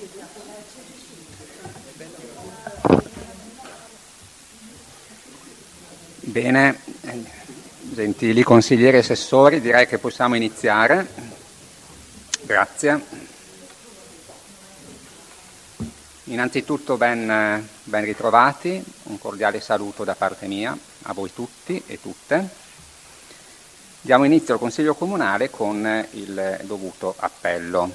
Bene, gentili consiglieri e assessori, direi che possiamo iniziare. Grazie. Innanzitutto ben ritrovati, un cordiale saluto da parte mia a voi tutti e tutte. Diamo inizio al Consiglio Comunale con il dovuto appello.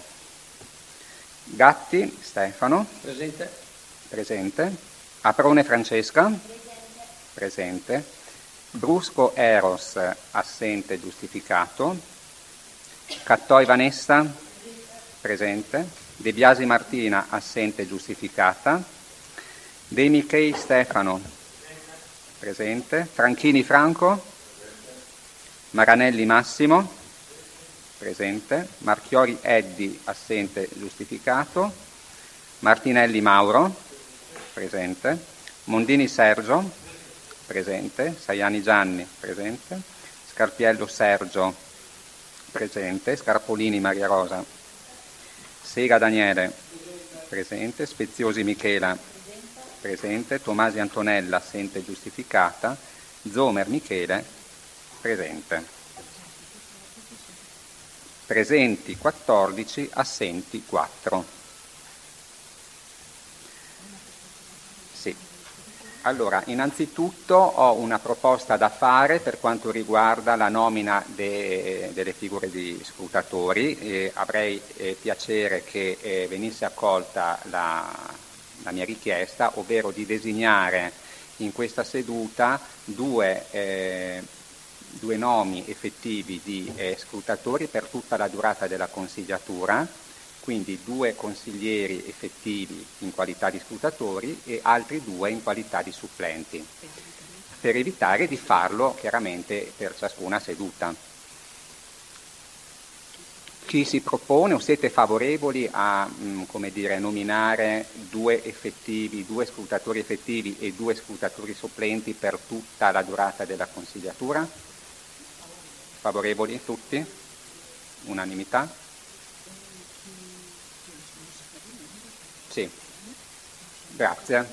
Gatti Stefano. Presente. Presente. Aprone Francesca. Presente. Brusco Eros, assente, giustificato. Cattoi Vanessa, presente. De Biasi Martina, assente, giustificata. De Michei Stefano, presente. Franchini Franco. Maranelli Massimo, presente. Marchiori Eddi, assente, giustificato. Martinelli Mauro, presente. Mondini Sergio, presente. Saiani Gianni, presente. Scarpiello Sergio, presente. Scarpolini Maria Rosa. Sega Daniele, presente. Speziosi Michela, presente. Tomasi Antonella, assente, giustificata. Zomer Michele, presente. Presenti 14, assenti 4. Allora, innanzitutto ho una proposta da fare per quanto riguarda la nomina delle figure di scrutatori. Avrei piacere che venisse accolta la mia richiesta, ovvero di designare in questa seduta due nomi effettivi di scrutatori per tutta la durata della consigliatura, quindi 2 consiglieri effettivi in qualità di scrutatori e altri 2 in qualità di supplenti, per evitare di farlo chiaramente per ciascuna seduta. Chi si propone o siete favorevoli a nominare 2 scrutatori effettivi e 2 scrutatori supplenti per tutta la durata della consigliatura? Favorevoli tutti? Unanimità? Sì, grazie.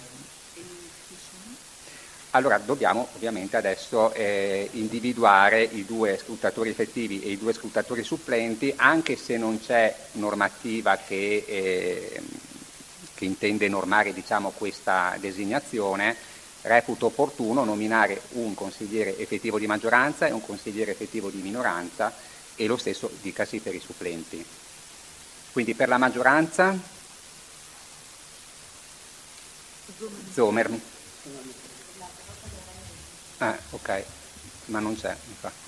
Allora dobbiamo ovviamente adesso individuare i 2 scrutatori effettivi e i 2 scrutatori supplenti, anche se non c'è normativa che intende normare questa designazione. Reputo opportuno nominare un consigliere effettivo di maggioranza e un consigliere effettivo di minoranza, e lo stesso dicasi per i supplenti. Quindi per la maggioranza Zomer. Ok, ma non c'è, infatti.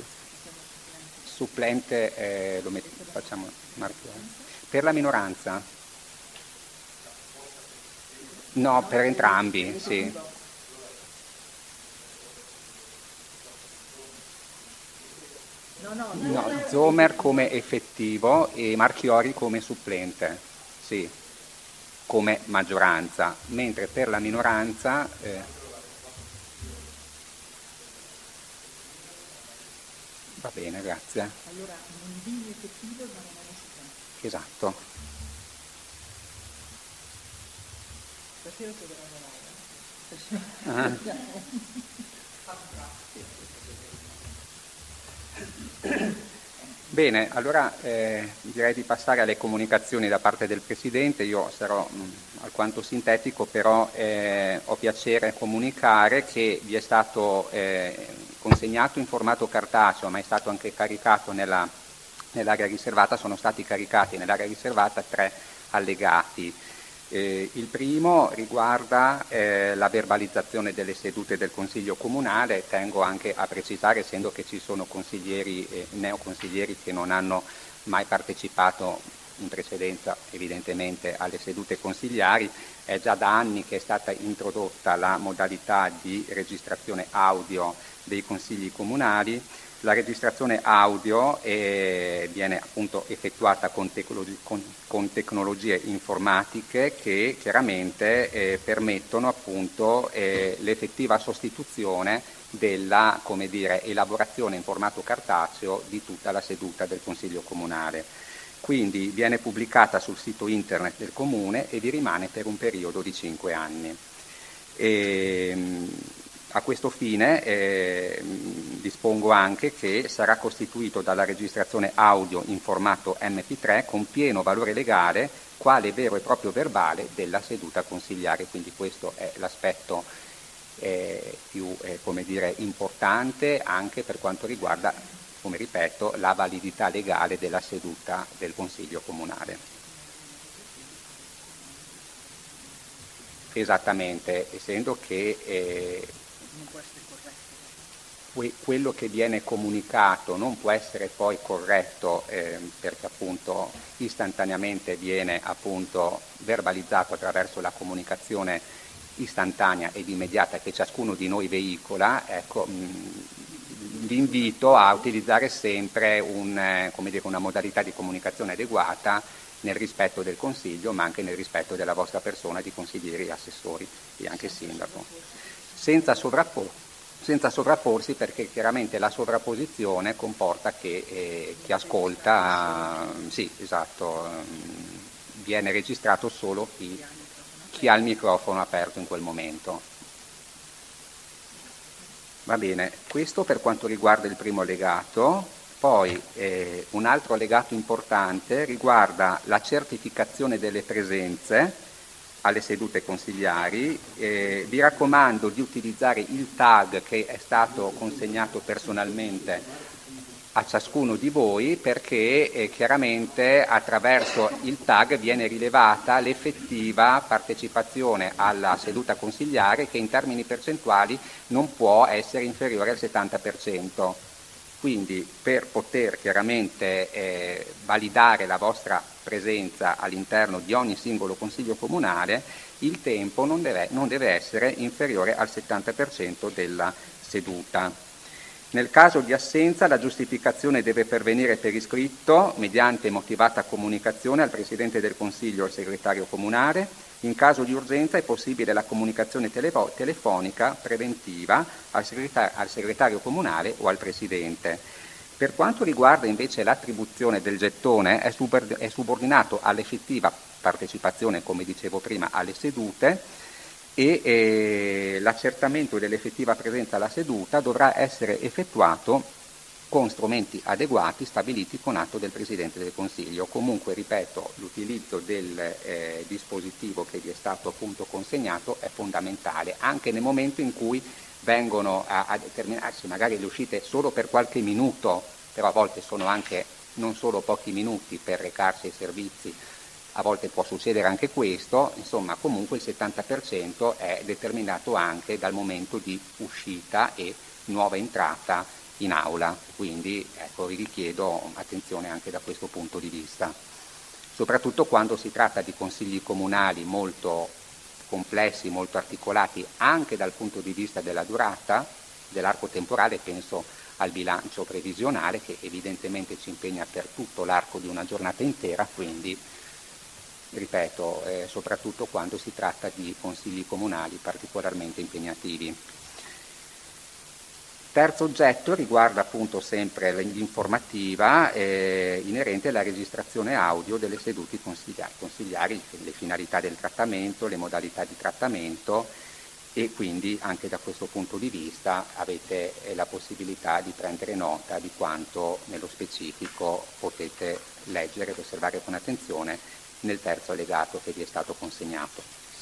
Supplente facciamo Marchiori. Per la minoranza? No, per entrambi, sì. No, Zomer come effettivo e Marchiori come supplente, sì, come maggioranza, mentre per la minoranza va bene, grazie. Allora, Mondini effettivo e Maranelli supplente. Esatto. Stasera si dovrà Bene, allora direi di passare alle comunicazioni da parte del Presidente. Io sarò alquanto sintetico, però ho piacere comunicare che vi è stato consegnato in formato cartaceo, ma è stato anche caricato nell'area riservata. Sono stati caricati nell'area riservata 3 allegati. Il primo riguarda la verbalizzazione delle sedute del Consiglio Comunale. Tengo anche a precisare, essendo che ci sono consiglieri e neoconsiglieri che non hanno mai partecipato in precedenza evidentemente alle sedute consigliari, è già da anni che è stata introdotta la modalità di registrazione audio dei consigli comunali. La registrazione audio viene appunto effettuata con tecnologie informatiche che chiaramente permettono appunto l'effettiva sostituzione della elaborazione in formato cartaceo di tutta la seduta del Consiglio Comunale. Quindi viene pubblicata sul sito internet del Comune e vi rimane per un periodo di 5 anni. A questo fine dispongo anche che sarà costituito dalla registrazione audio in formato MP3 con pieno valore legale quale vero e proprio verbale della seduta consigliare, quindi questo è l'aspetto più importante anche per quanto riguarda, come ripeto, la validità legale della seduta del Consiglio Comunale. Esattamente, essendo che quello che viene comunicato non può essere poi corretto perché appunto istantaneamente viene appunto verbalizzato attraverso la comunicazione istantanea ed immediata che ciascuno di noi veicola, ecco, l'invito a utilizzare sempre una modalità di comunicazione adeguata nel rispetto del Consiglio, ma anche nel rispetto della vostra persona di consiglieri, assessori e anche sindaco, senza sovrapporsi, perché chiaramente la sovrapposizione comporta che chi ascolta, sì, esatto, viene registrato solo chi ha il microfono aperto in quel momento. Va bene, questo per quanto riguarda il primo allegato. Poi un altro allegato importante riguarda la certificazione delle presenze alle sedute consigliari. Vi raccomando di utilizzare il tag che è stato consegnato personalmente a ciascuno di voi, perché chiaramente attraverso il tag viene rilevata l'effettiva partecipazione alla seduta consigliare, che in termini percentuali non può essere inferiore al 70%. Quindi per poter chiaramente validare la vostra presenza all'interno di ogni singolo consiglio comunale, il tempo non deve essere inferiore al 70% della seduta. Nel caso di assenza la giustificazione deve pervenire per iscritto mediante motivata comunicazione al Presidente del Consiglio o al Segretario Comunale. In caso di urgenza è possibile la comunicazione telefonica preventiva al Segretario Comunale o al Presidente. Per quanto riguarda invece l'attribuzione del gettone è subordinato all'effettiva partecipazione, come dicevo prima, alle sedute, e l'accertamento dell'effettiva presenza alla seduta dovrà essere effettuato con strumenti adeguati stabiliti con atto del Presidente del Consiglio. Comunque, ripeto, l'utilizzo del dispositivo che vi è stato appunto consegnato è fondamentale, anche nel momento in cui vengono a determinarsi magari le uscite solo per qualche minuto, però a volte sono anche non solo pochi minuti per recarsi ai servizi, a volte può succedere anche questo, insomma comunque il 70% è determinato anche dal momento di uscita e nuova entrata in aula, quindi ecco, vi richiedo attenzione anche da questo punto di vista, soprattutto quando si tratta di consigli comunali molto complessi, molto articolati anche dal punto di vista della durata, dell'arco temporale, penso al bilancio previsionale che evidentemente ci impegna per tutto l'arco di una giornata intera, quindi ripeto, soprattutto quando si tratta di consigli comunali particolarmente impegnativi. Terzo oggetto riguarda appunto sempre l'informativa inerente alla registrazione audio delle sedute consigliari, le finalità del trattamento, le modalità di trattamento, e quindi anche da questo punto di vista avete la possibilità di prendere nota di quanto nello specifico potete leggere ed osservare con attenzione nel terzo allegato che vi è stato consegnato.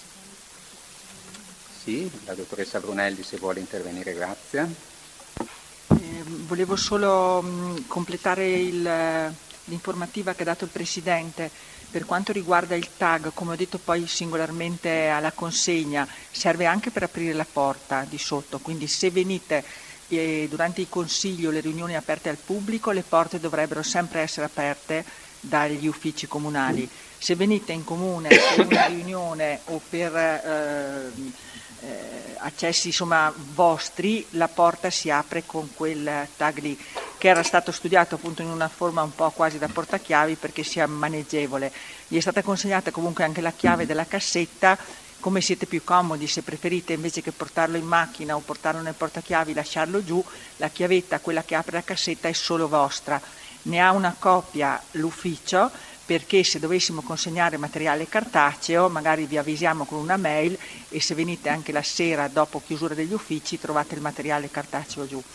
Sì, la dottoressa Brunelli se vuole intervenire, grazie. Volevo solo completare l'informativa che ha dato il Presidente. Per quanto riguarda il tag, come ho detto poi singolarmente alla consegna, serve anche per aprire la porta di sotto, quindi se venite durante i consigli o le riunioni aperte al pubblico, le porte dovrebbero sempre essere aperte dagli uffici comunali. Se venite in comune per una riunione o per accessi insomma vostri, la porta si apre con quel tag lì, che era stato studiato appunto in una forma un po' quasi da portachiavi perché sia maneggevole. Gli è stata consegnata comunque anche la chiave della cassetta, come siete più comodi, se preferite invece che portarlo in macchina o portarlo nel portachiavi, lasciarlo giù, la chiavetta, quella che apre la cassetta, è solo vostra. ne ha una copia l'ufficio, perché se dovessimo consegnare materiale cartaceo magari vi avvisiamo con una mail e se venite anche la sera dopo chiusura degli uffici trovate il materiale cartaceo giù.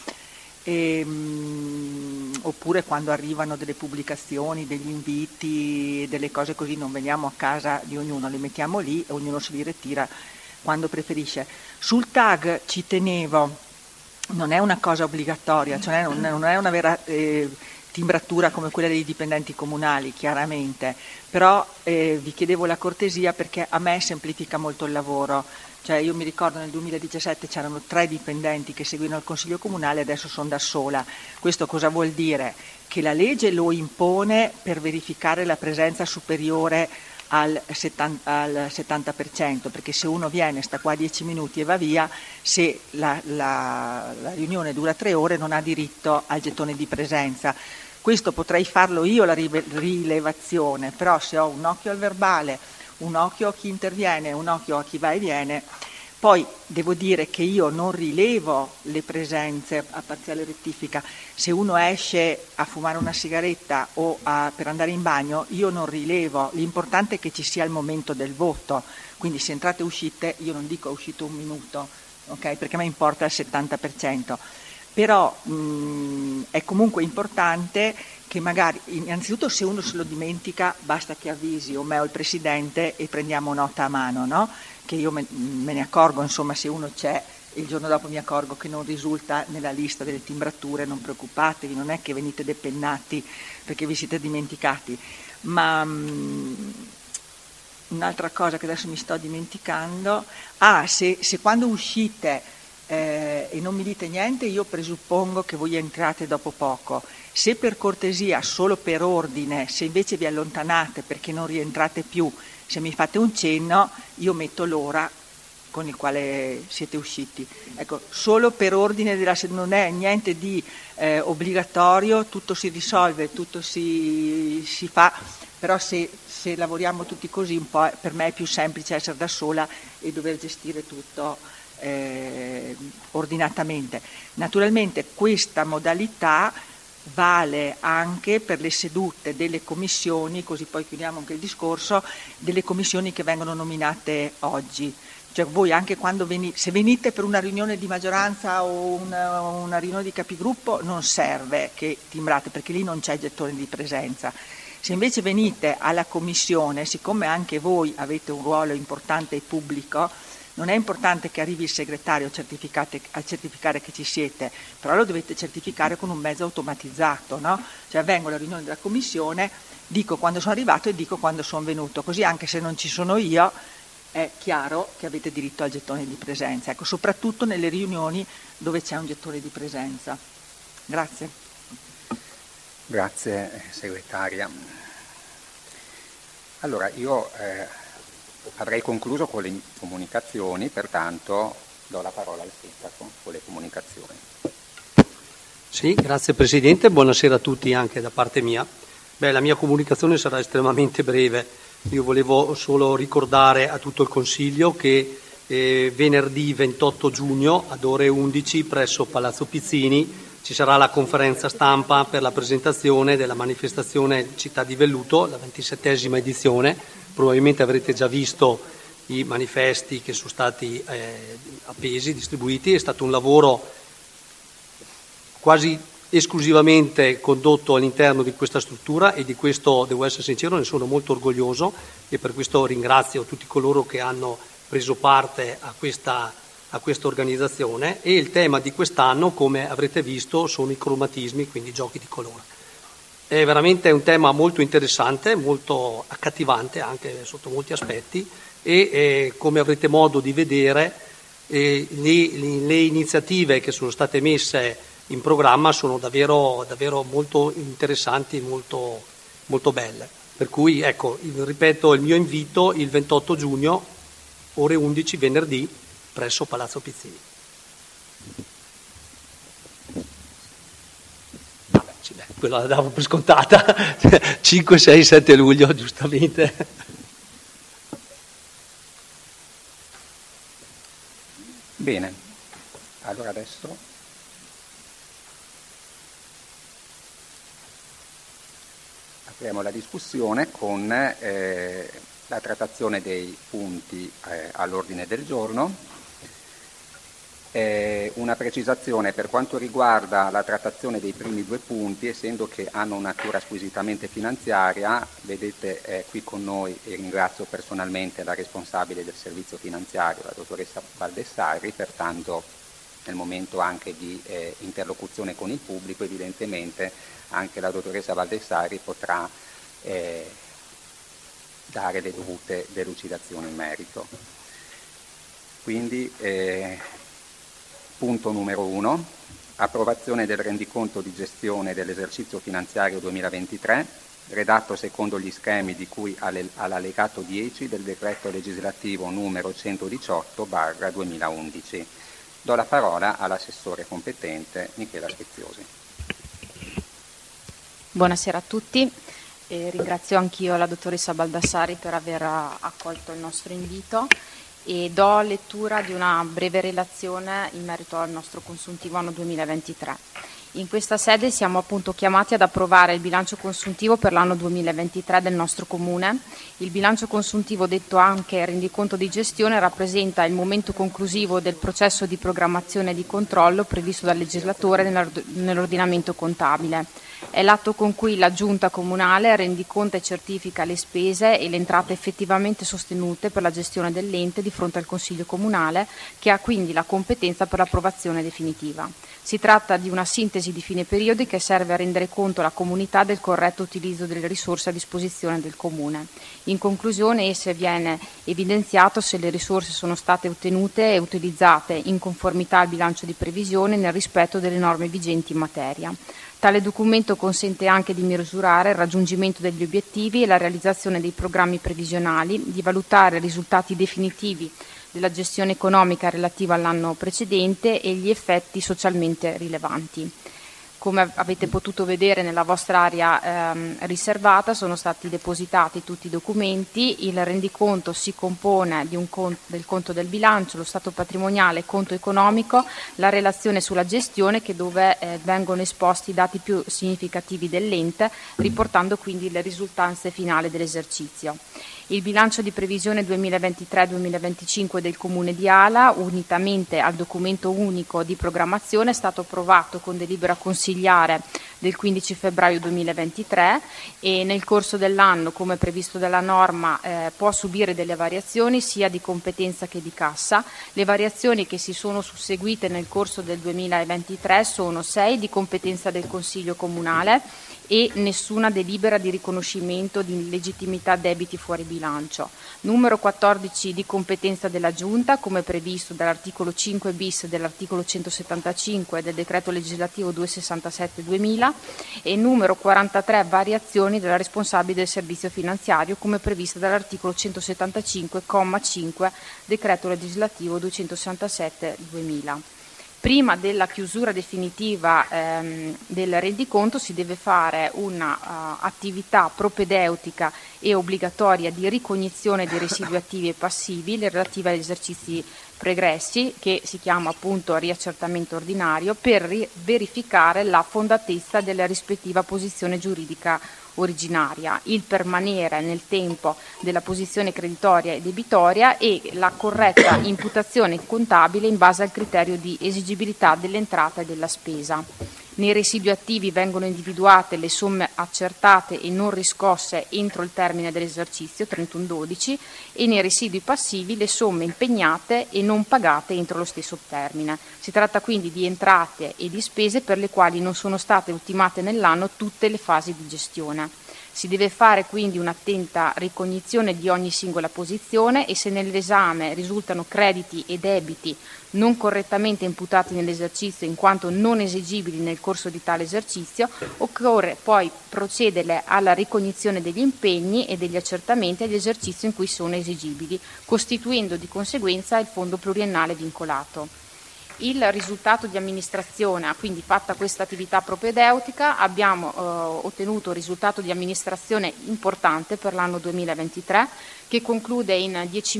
Oppure quando arrivano delle pubblicazioni, degli inviti, delle cose così, non veniamo a casa di ognuno, le mettiamo lì e ognuno se li ritira quando preferisce. Sul tag ci tenevo, non è una cosa obbligatoria, cioè non è una vera timbratura come quella dei dipendenti comunali, chiaramente, però vi chiedevo la cortesia perché a me semplifica molto il lavoro. Cioè io mi ricordo nel 2017 c'erano 3 dipendenti che seguivano il Consiglio Comunale, adesso sono da sola. Questo cosa vuol dire? Che la legge lo impone per verificare la presenza superiore al 70%, perché se uno viene, sta qua 10 minuti e va via, se la riunione dura 3 ore non ha diritto al gettone di presenza. Questo potrei farlo io la rilevazione, però se ho un occhio al verbale, un occhio a chi interviene, un occhio a chi va e viene. Poi devo dire che io non rilevo le presenze a parziale rettifica. Se uno esce a fumare una sigaretta o per andare in bagno, io non rilevo. L'importante è che ci sia il momento del voto. Quindi se entrate e uscite, io non dico è uscito un minuto, okay? Perché a me importa il 70%. Però è comunque importante che magari, innanzitutto se uno se lo dimentica, basta che avvisi o me o il Presidente e prendiamo nota a mano, no? Che io me ne accorgo, insomma, se uno c'è e il giorno dopo mi accorgo che non risulta nella lista delle timbrature, non preoccupatevi, non è che venite depennati perché vi siete dimenticati. Ma un'altra cosa che adesso mi sto dimenticando, se quando uscite e non mi dite niente, io presuppongo che voi entrate dopo poco. Se per cortesia, solo per ordine, se invece vi allontanate perché non rientrate più, se mi fate un cenno, io metto l'ora con il quale siete usciti. Ecco, solo per ordine non è niente di obbligatorio, tutto si risolve, tutto si fa, però se lavoriamo tutti così, un po' per me è più semplice essere da sola e dover gestire tutto ordinatamente. Naturalmente questa modalità vale anche per le sedute delle commissioni, così poi chiudiamo anche il discorso, delle commissioni che vengono nominate oggi. Cioè voi anche quando se venite per una riunione di maggioranza o una riunione di capigruppo non serve che timbrate perché lì non c'è gettone di presenza. Se invece venite alla commissione, siccome anche voi avete un ruolo importante e pubblico, non è importante che arrivi il segretario a certificare che ci siete, però lo dovete certificare con un mezzo automatizzato, no? Cioè vengo alla riunione della commissione, dico quando sono arrivato e dico quando sono venuto, così anche se non ci sono io è chiaro che avete diritto al gettone di presenza, ecco, soprattutto nelle riunioni dove c'è un gettone di presenza. Grazie. Grazie segretaria. Allora io avrei concluso con le comunicazioni, pertanto do la parola al sindaco con le comunicazioni. Sì, grazie Presidente, buonasera a tutti anche da parte mia. La mia comunicazione sarà estremamente breve. Io volevo solo ricordare a tutto il Consiglio che venerdì 28 giugno ad ore 11 presso Palazzo Pizzini ci sarà la conferenza stampa per la presentazione della manifestazione Città di Velluto, la 27esima edizione. Probabilmente avrete già visto i manifesti che sono stati appesi, distribuiti. È stato un lavoro quasi esclusivamente condotto all'interno di questa struttura e di questo, devo essere sincero, ne sono molto orgoglioso e per questo ringrazio tutti coloro che hanno preso parte a questa organizzazione. E il tema di quest'anno, come avrete visto, sono i cromatismi, quindi giochi di colore. È veramente un tema molto interessante, molto accattivante anche sotto molti aspetti e come avrete modo di vedere le iniziative che sono state messe in programma sono davvero, davvero molto interessanti e molto, molto belle. Per cui ecco, ripeto il mio invito il 28 giugno, ore 11 venerdì, presso Palazzo Pizzini. Quella la davo per scontata, 5, 6, 7 luglio, giustamente. Bene, allora adesso apriamo la discussione con la trattazione dei punti all'ordine del giorno. Una precisazione per quanto riguarda la trattazione dei primi due punti, essendo che hanno natura squisitamente finanziaria, vedete qui con noi, e ringrazio personalmente la responsabile del servizio finanziario, la dottoressa Baldessari, pertanto nel momento anche di interlocuzione con il pubblico evidentemente anche la dottoressa Baldessari potrà dare le dovute delucidazioni in merito. Quindi punto numero 1, approvazione del rendiconto di gestione dell'esercizio finanziario 2023, redatto secondo gli schemi di cui all'allegato 10 del decreto legislativo numero 118/2011. Do la parola all'assessore competente Michela Speziosi. Buonasera a tutti. Ringrazio anch'io la dottoressa Baldassari per aver accolto il nostro invito e do lettura di una breve relazione in merito al nostro consuntivo anno 2023. In questa sede siamo appunto chiamati ad approvare il bilancio consuntivo per l'anno 2023 del nostro Comune. Il bilancio consuntivo, detto anche rendiconto di gestione, rappresenta il momento conclusivo del processo di programmazione e di controllo previsto dal legislatore nell'ordinamento contabile. È l'atto con cui la Giunta Comunale rendiconta e certifica le spese e le entrate effettivamente sostenute per la gestione dell'ente di fronte al Consiglio Comunale, che ha quindi la competenza per l'approvazione definitiva. Si tratta di una sintesi di fine periodo che serve a rendere conto alla comunità del corretto utilizzo delle risorse a disposizione del Comune. In conclusione, esse viene evidenziato se le risorse sono state ottenute e utilizzate in conformità al bilancio di previsione nel rispetto delle norme vigenti in materia. Tale documento consente anche di misurare il raggiungimento degli obiettivi e la realizzazione dei programmi previsionali, di valutare i risultati definitivi della gestione economica relativa all'anno precedente e gli effetti socialmente rilevanti. Come avete potuto vedere nella vostra area riservata, sono stati depositati tutti i documenti. Il rendiconto si compone di del conto del bilancio, lo stato patrimoniale, conto economico, la relazione sulla gestione, dove vengono esposti i dati più significativi dell'ente, riportando quindi le risultanze finali dell'esercizio. Il bilancio di previsione 2023-2025 del Comune di Ala, unitamente al documento unico di programmazione, è stato approvato con delibera consigliare del 15 febbraio 2023 e nel corso dell'anno, come previsto dalla norma, può subire delle variazioni sia di competenza che di cassa. Le variazioni che si sono susseguite nel corso del 2023 sono 6 di competenza del Consiglio Comunale e nessuna delibera di riconoscimento di illegittimità debiti fuori bilancio. Numero 14 di competenza della Giunta, come previsto dall'articolo 5 bis dell'articolo 175 del decreto legislativo 267/2000 e numero 43 variazioni della responsabile del servizio finanziario, come previsto dall'articolo 175,5 decreto legislativo 267/2000. Prima della chiusura definitiva del rendiconto si deve fare un'attività propedeutica e obbligatoria di ricognizione dei residui attivi e passivi relative agli esercizi pregressi, che si chiama appunto riaccertamento ordinario, per verificare la fondatezza della rispettiva posizione giuridica originaria, il permanere nel tempo della posizione creditoria e debitoria e la corretta imputazione contabile in base al criterio di esigibilità dell'entrata e della spesa. Nei residui attivi vengono individuate le somme accertate e non riscosse entro il termine dell'esercizio 31/12 e nei residui passivi le somme impegnate e non pagate entro lo stesso termine. Si tratta quindi di entrate e di spese per le quali non sono state ultimate nell'anno tutte le fasi di gestione. Si deve fare quindi un'attenta ricognizione di ogni singola posizione e se nell'esame risultano crediti e debiti non correttamente imputati nell'esercizio in quanto non esigibili nel corso di tale esercizio, occorre poi procedere alla ricognizione degli impegni e degli accertamenti agli esercizi in cui sono esigibili, costituendo di conseguenza il fondo pluriennale vincolato. Il risultato di amministrazione, quindi fatta questa attività propedeutica, abbiamo ottenuto un risultato di amministrazione importante per l'anno 2023 che conclude in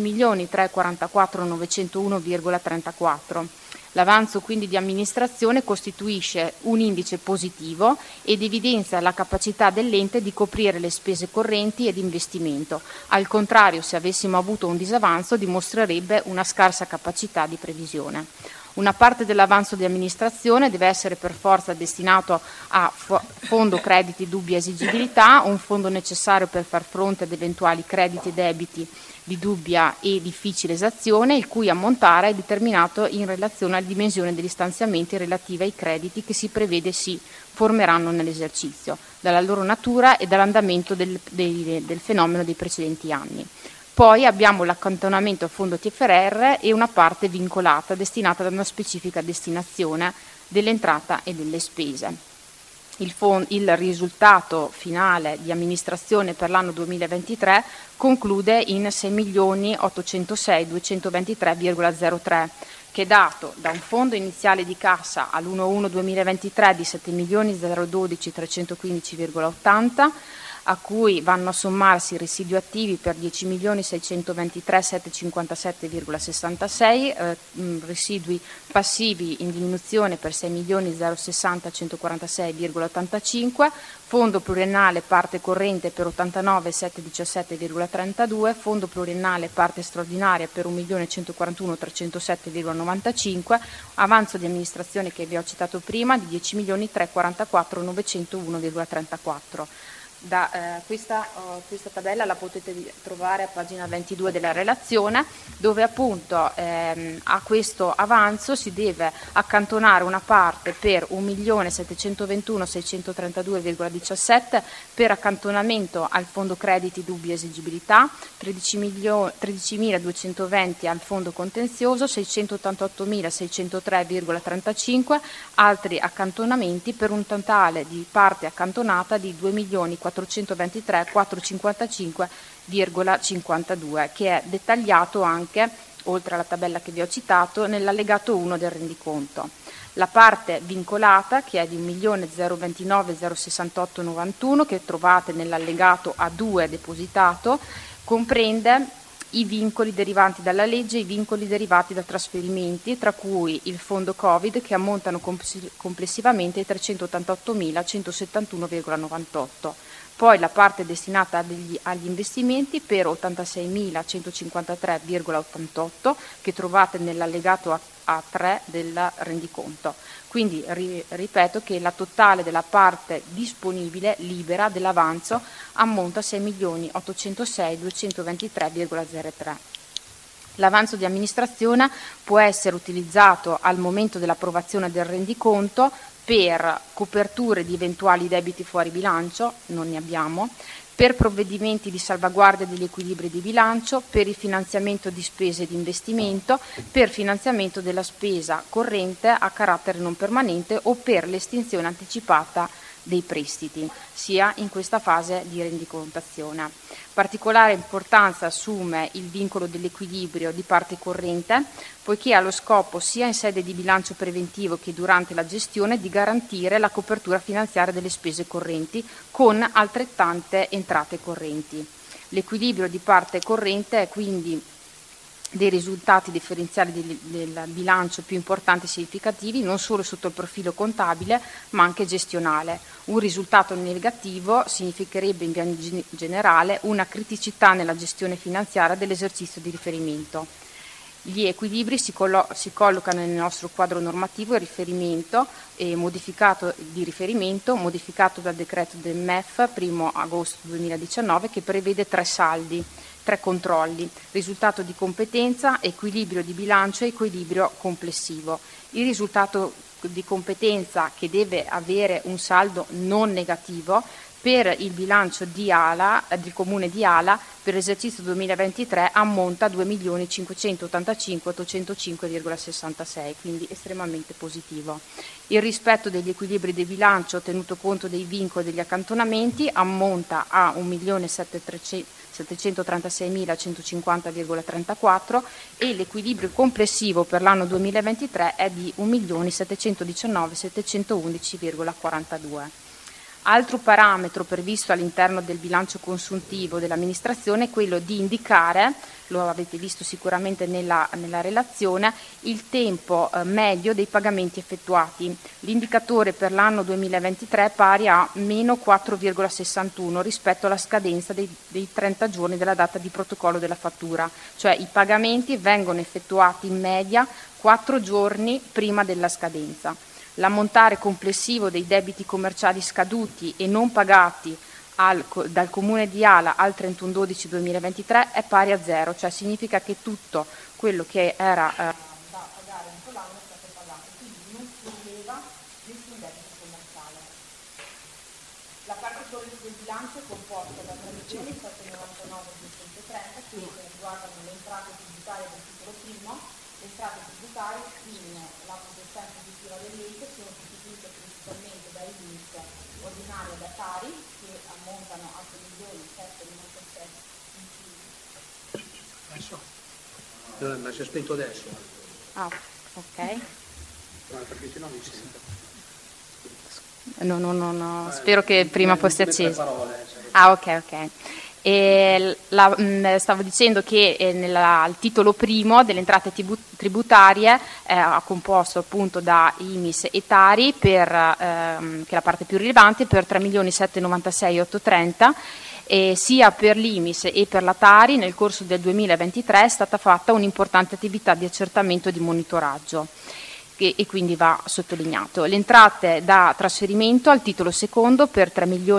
10.344.901,34. L'avanzo quindi di amministrazione costituisce un indice positivo ed evidenzia la capacità dell'ente di coprire le spese correnti ed investimento. Al contrario, se avessimo avuto un disavanzo, dimostrerebbe una scarsa capacità di previsione. Una parte dell'avanzo di amministrazione deve essere per forza destinato a fondo crediti dubbia esigibilità, un fondo necessario per far fronte ad eventuali crediti e debiti di dubbia e difficile esazione, il cui ammontare è determinato in relazione alla dimensione degli stanziamenti relativi ai crediti che si prevede si formeranno nell'esercizio, dalla loro natura e dall'andamento del fenomeno dei precedenti anni. Poi abbiamo l'accantonamento a fondo TFR e una parte vincolata destinata ad una specifica destinazione dell'entrata e delle spese. Il risultato finale di amministrazione per l'anno 2023 conclude in 6.806.223,03, che è dato da un fondo iniziale di cassa all'1/1/2023 di 7.012.315,80, a cui vanno a sommarsi i residui attivi per 10.623.757,66, residui passivi in diminuzione per 6.060.146,85, fondo pluriennale parte corrente per 89.717,32, fondo pluriennale parte straordinaria per 1.141.307,95, avanzo di amministrazione che vi ho citato prima di 10.344.901,34. Questa tabella la potete trovare a pagina 22 della relazione, dove appunto a questo avanzo si deve accantonare una parte per 1.721.632,17 per accantonamento al fondo crediti dubbi esigibilità, 13.220 al fondo contenzioso, 688.603,35 altri accantonamenti per un totale di parte accantonata di 2.423.455,52, che è dettagliato anche, oltre alla tabella che vi ho citato, nell'allegato 1 del rendiconto. La parte vincolata, che è di 1.029.068,91, che trovate nell'allegato A2 depositato, comprende i vincoli derivanti dalla legge e i vincoli derivati da trasferimenti, tra cui il fondo Covid, che ammontano complessivamente ai 388.171,98. Poi la parte destinata agli investimenti per 86.153,88 che trovate nell'allegato A3 del rendiconto. Quindi ripeto che la totale della parte disponibile libera dell'avanzo ammonta a 6.806.223,03. L'avanzo di amministrazione può essere utilizzato al momento dell'approvazione del rendiconto per coperture di eventuali debiti fuori bilancio, non ne abbiamo, per provvedimenti di salvaguardia degli equilibri di bilancio, per il finanziamento di spese di investimento, per finanziamento della spesa corrente a carattere non permanente o per l'estinzione anticipata dei prestiti, sia in questa fase di rendicontazione. Particolare importanza assume il vincolo dell'equilibrio di parte corrente, poiché ha lo scopo, sia in sede di bilancio preventivo che durante la gestione, di garantire la copertura finanziaria delle spese correnti con altrettante entrate correnti. L'equilibrio di parte corrente è quindi dei risultati differenziali del bilancio più importanti e significativi, non solo sotto il profilo contabile ma anche gestionale. Un risultato negativo significherebbe in via generale una criticità nella gestione finanziaria dell'esercizio di riferimento. Gli equilibri si collocano nel nostro quadro normativo di riferimento modificato dal decreto del MEF 1 agosto 2019, che prevede 3 saldi, 3 controlli: risultato di competenza, equilibrio di bilancio e equilibrio complessivo. Il risultato di competenza, che deve avere un saldo non negativo, per il bilancio di Ala, del Comune di Ala, per l'esercizio 2023 ammonta a 2.585.805,66, quindi estremamente positivo. Il rispetto degli equilibri di bilancio, tenuto conto dei vincoli degli accantonamenti, ammonta a 1.736.150,34 e l'equilibrio complessivo per l'anno 2023 è di 1.719.711,42. Altro parametro previsto all'interno del bilancio consuntivo dell'amministrazione è quello di indicare, lo avete visto sicuramente nella relazione, il tempo medio dei pagamenti effettuati. L'indicatore per l'anno 2023 è pari a meno 4,61 rispetto alla scadenza dei 30 giorni della data di protocollo della fattura, cioè i pagamenti vengono effettuati in media 4 giorni prima della scadenza. L'ammontare complessivo dei debiti commerciali scaduti e non pagati dal Comune di Ala al 31/12/2023 è pari a 0, cioè significa che tutto quello che era da pagare in quell'anno è stato pagato, quindi non si rileva nessun debito commerciale. La parte corrente del bilancio è composta da 3.799.230 che riguardano le entrate tributarie del titolo primo. Le entrate tributarie in l'atto presente effettiva dell'ente sono costituite principalmente dai limiti ordinari e datari che ammontano a 3.797. Adesso? Ma si è spento adesso. Ah, ok. Perché se no mi sento. No, spero che prima fosse acceso. Ah, ok. E stavo dicendo che al titolo primo delle entrate tributarie composto appunto da IMIS e Tari che è la parte più rilevante, per 3.796.830, e sia per l'IMIS e per la Tari nel corso del 2023 è stata fatta un'importante attività di accertamento e di monitoraggio. E quindi va sottolineato. Le entrate da trasferimento al titolo secondo per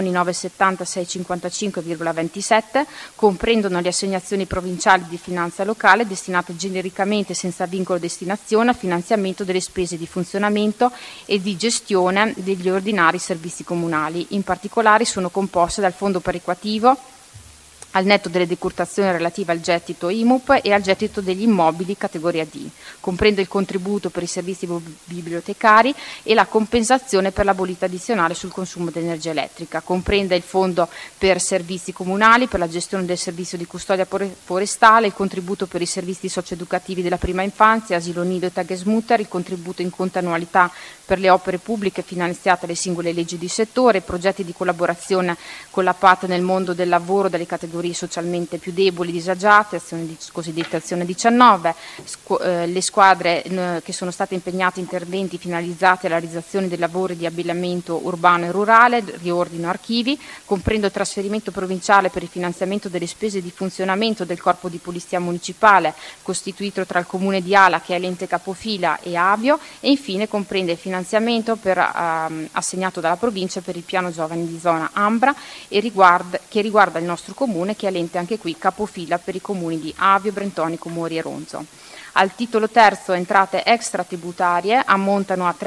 3.976.55,27 comprendono le assegnazioni provinciali di finanza locale destinate genericamente senza vincolo destinazione al finanziamento delle spese di funzionamento e di gestione degli ordinari servizi comunali. In particolare sono composte dal fondo perequativo al netto delle decurtazioni relative al gettito IMUP e al gettito degli immobili categoria D. Comprende il contributo per i servizi bibliotecari e la compensazione per la bolletta addizionale sul consumo di energia elettrica. Comprende il fondo per servizi comunali, per la gestione del servizio di custodia forestale, il contributo per i servizi socioeducativi della prima infanzia, asilo nido e tagesmutter, il contributo in conto annualità per le opere pubbliche finanziate alle singole leggi di settore, progetti di collaborazione con la PAT nel mondo del lavoro delle categorie socialmente più deboli, disagiate, cosiddette azione 19, le squadre che sono state impegnate in interventi finalizzati alla realizzazione dei lavori di abbigliamento urbano e rurale, riordino archivi, comprendo il trasferimento provinciale per il finanziamento delle spese di funzionamento del corpo di polizia municipale costituito tra il Comune di Ala, che è l'ente capofila, e Avio, e infine comprende il finanziamento assegnato dalla provincia per il piano giovani di zona Ambra che riguarda il nostro comune, che è l'ente anche qui capofila per i comuni di Avio, Brentonico, Mori e Ronzo. Al titolo terzo, entrate extratributarie ammontano a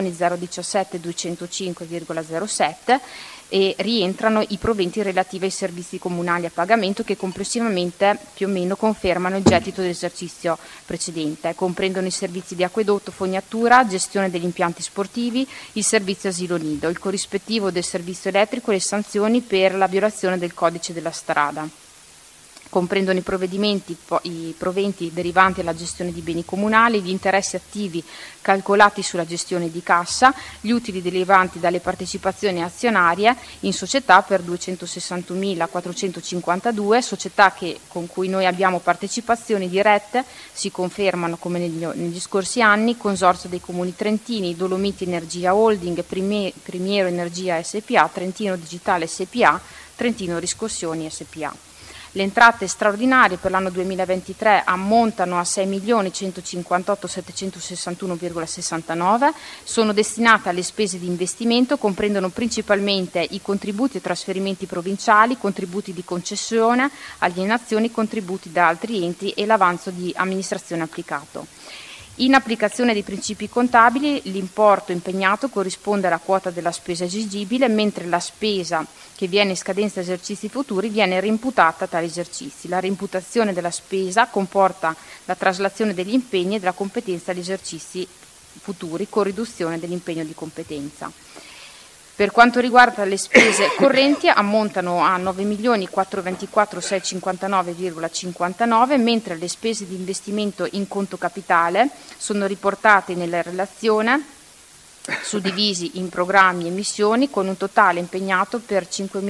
3.017.205,07 e rientrano i proventi relativi ai servizi comunali a pagamento che complessivamente più o meno confermano il gettito dell'esercizio precedente. Comprendono i servizi di acquedotto, fognatura, gestione degli impianti sportivi, il servizio asilo nido, il corrispettivo del servizio elettrico e le sanzioni per la violazione del codice della strada. Comprendono i proventi derivanti dalla gestione di beni comunali, gli interessi attivi calcolati sulla gestione di cassa, gli utili derivanti dalle partecipazioni azionarie in società per 261.452, società con cui noi abbiamo partecipazioni dirette, si confermano come negli scorsi anni, Consorzio dei Comuni Trentini, Dolomiti Energia Holding, Primiero Energia SPA, Trentino Digitale SPA, Trentino Riscossioni SPA. Le entrate straordinarie per l'anno 2023 ammontano a 6.158.761,69, sono destinate alle spese di investimento, comprendono principalmente i contributi e trasferimenti provinciali, contributi di concessione, alienazioni, contributi da altri enti e l'avanzo di amministrazione applicato. In applicazione dei principi contabili, l'importo impegnato corrisponde alla quota della spesa esigibile, mentre la spesa che viene in scadenza a esercizi futuri viene reimputata a tali esercizi. La reimputazione della spesa comporta la traslazione degli impegni e della competenza agli esercizi futuri con riduzione dell'impegno di competenza. Per quanto riguarda le spese correnti, ammontano a 9.424.659,59, mentre le spese di investimento in conto capitale sono riportate nella relazione suddivisi in programmi e missioni con un totale impegnato per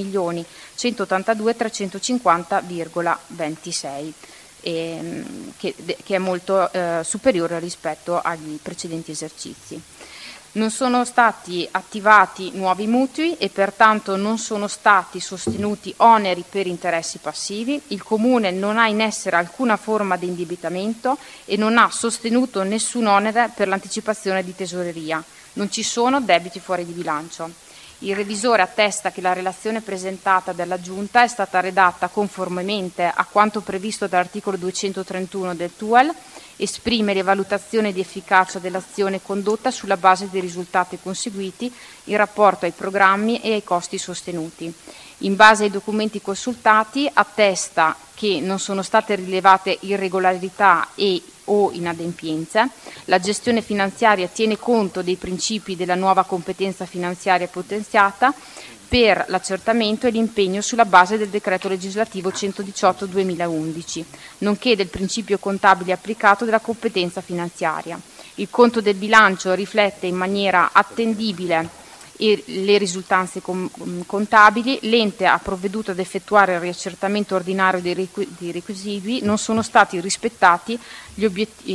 5.182.350,26, che è molto superiore rispetto agli precedenti esercizi. Non sono stati attivati nuovi mutui e pertanto non sono stati sostenuti oneri per interessi passivi. Il Comune non ha in essere alcuna forma di indebitamento e non ha sostenuto nessun onere per l'anticipazione di tesoreria. Non ci sono debiti fuori di bilancio. Il revisore attesta che la relazione presentata dalla Giunta è stata redatta conformemente a quanto previsto dall'articolo 231 del TUEL, esprime le valutazioni di efficacia dell'azione condotta sulla base dei risultati conseguiti in rapporto ai programmi e ai costi sostenuti. In base ai documenti consultati attesta che non sono state rilevate irregolarità o inadempienze. La gestione finanziaria tiene conto dei principi della nuova competenza finanziaria potenziata per l'accertamento e l'impegno sulla base del decreto legislativo 118/2011, nonché del principio contabile applicato della competenza finanziaria. Il conto del bilancio riflette in maniera attendibile le risultanze contabili. L'ente ha provveduto ad effettuare il riaccertamento ordinario dei requisiti. Non sono stati rispettati gli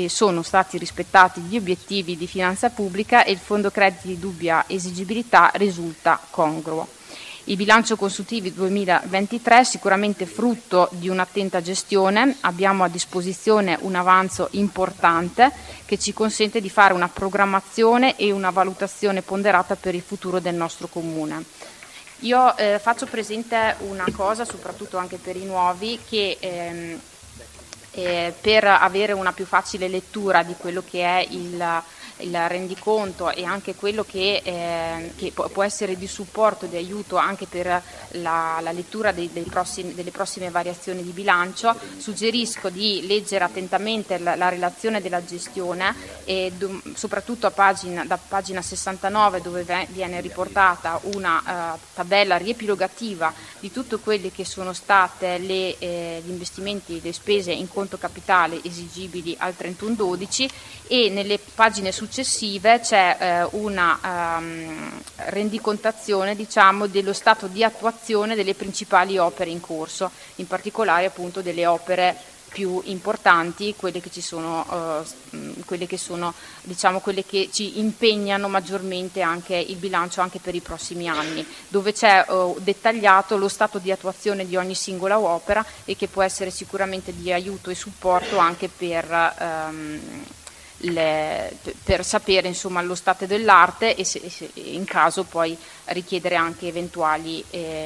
obiettivi di finanza pubblica e il fondo crediti di dubbia esigibilità risulta congruo. Il bilancio consuntivo 2023 è sicuramente frutto di un'attenta gestione. Abbiamo a disposizione un avanzo importante che ci consente di fare una programmazione e una valutazione ponderata per il futuro del nostro Comune. Io faccio presente una cosa, soprattutto anche per i nuovi, che per avere una più facile lettura di quello che è il rendiconto e anche quello che può essere di supporto, di aiuto anche per la lettura delle prossime variazioni di bilancio, suggerisco di leggere attentamente la relazione della gestione e soprattutto da pagina 69, dove viene riportata una tabella riepilogativa di tutte quelle che sono state gli investimenti, le spese in conto capitale esigibili al 31/12, e nelle pagine successive c'è una rendicontazione, diciamo, dello stato di attuazione delle principali opere in corso, in particolare appunto delle opere più importanti, quelle che sono diciamo quelle che ci impegnano maggiormente anche il bilancio anche per i prossimi anni, dove c'è dettagliato lo stato di attuazione di ogni singola opera e che può essere sicuramente di aiuto e supporto anche per sapere insomma lo stato dell'arte e se in caso poi richiedere anche eventuali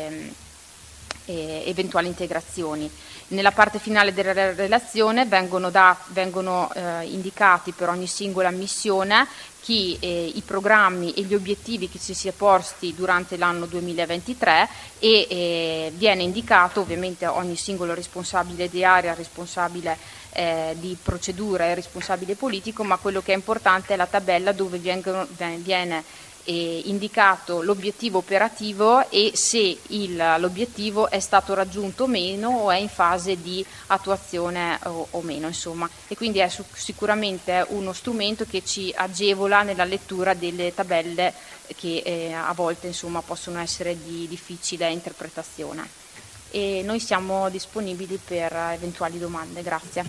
integrazioni. Nella parte finale della relazione vengono indicati per ogni singola missione i programmi e gli obiettivi che ci si è posti durante l'anno 2023 e viene indicato ovviamente ogni singolo responsabile di area, responsabile di procedura e responsabile politico, ma quello che è importante è la tabella dove viene indicato l'obiettivo operativo e se l'obiettivo è stato raggiunto o meno o è in fase di attuazione o meno, insomma, e quindi è sicuramente uno strumento che ci agevola nella lettura delle tabelle che a volte insomma possono essere di difficile interpretazione. E noi siamo disponibili per eventuali domande. Grazie.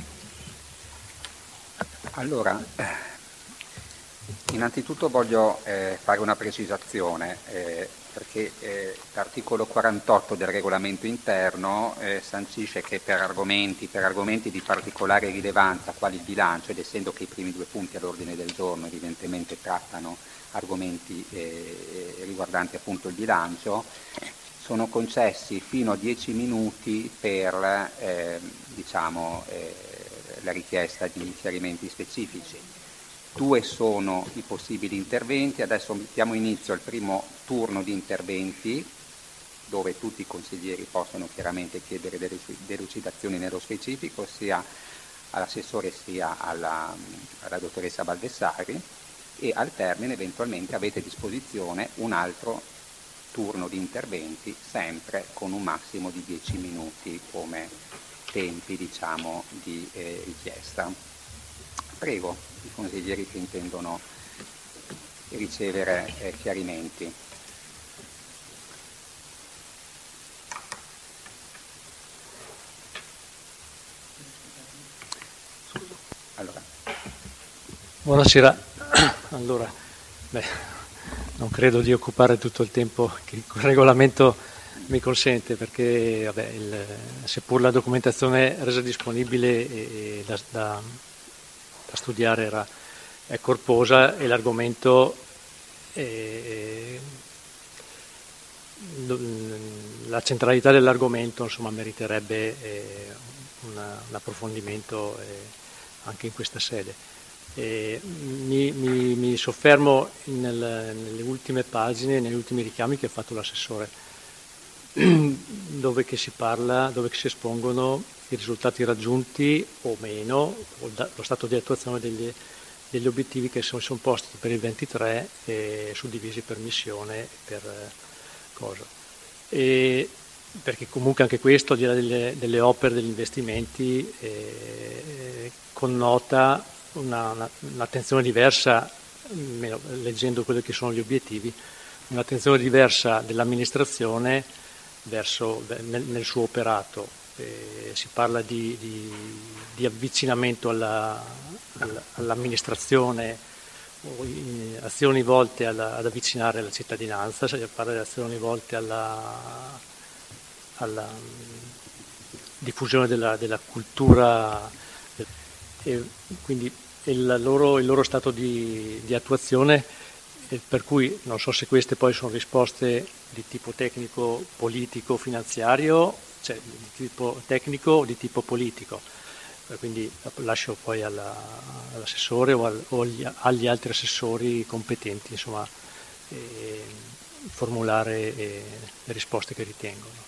Allora, innanzitutto voglio fare una precisazione, perché l'articolo 48 del regolamento interno sancisce che per argomenti di particolare rilevanza, quali il bilancio, ed essendo che i primi due punti all'ordine del giorno evidentemente trattano argomenti riguardanti appunto il bilancio, sono concessi fino a 10 minuti per la richiesta di chiarimenti specifici. 2 sono i possibili interventi. Adesso diamo inizio al primo turno di interventi, dove tutti i consiglieri possono chiaramente chiedere delle delucidazioni nello specifico, sia all'assessore sia alla dottoressa Baldessari, e al termine eventualmente avete a disposizione un altro turno di interventi, sempre con un massimo di 10 minuti come tempi, diciamo, di richiesta. Prego i consiglieri che intendono ricevere chiarimenti. Allora. Buonasera. Allora, non credo di occupare tutto il tempo che il regolamento mi consente, perché seppur la documentazione resa disponibile da studiare è corposa, e l'argomento la centralità dell'argomento, insomma, meriterebbe un approfondimento anche in questa sede. Mi soffermo nelle ultime pagine, negli ultimi richiami che ha fatto l'assessore, dove si espongono i risultati raggiunti o meno, o lo stato di attuazione degli obiettivi che sono posti per il 23, suddivisi per missione e per cosa. Perché comunque anche questo, al di là delle opere, degli investimenti, connota un'attenzione diversa, leggendo quelli che sono gli obiettivi, un'attenzione diversa dell'amministrazione nel suo operato. Si parla di avvicinamento all'amministrazione, azioni volte ad avvicinare la cittadinanza, si parla di azioni volte alla diffusione della cultura, e quindi il loro stato di attuazione, per cui non so se queste poi sono risposte di tipo tecnico, politico, finanziario, cioè di tipo tecnico o di tipo politico. Quindi lascio poi all'assessore o agli altri assessori competenti, insomma, formulare le risposte che ritengono.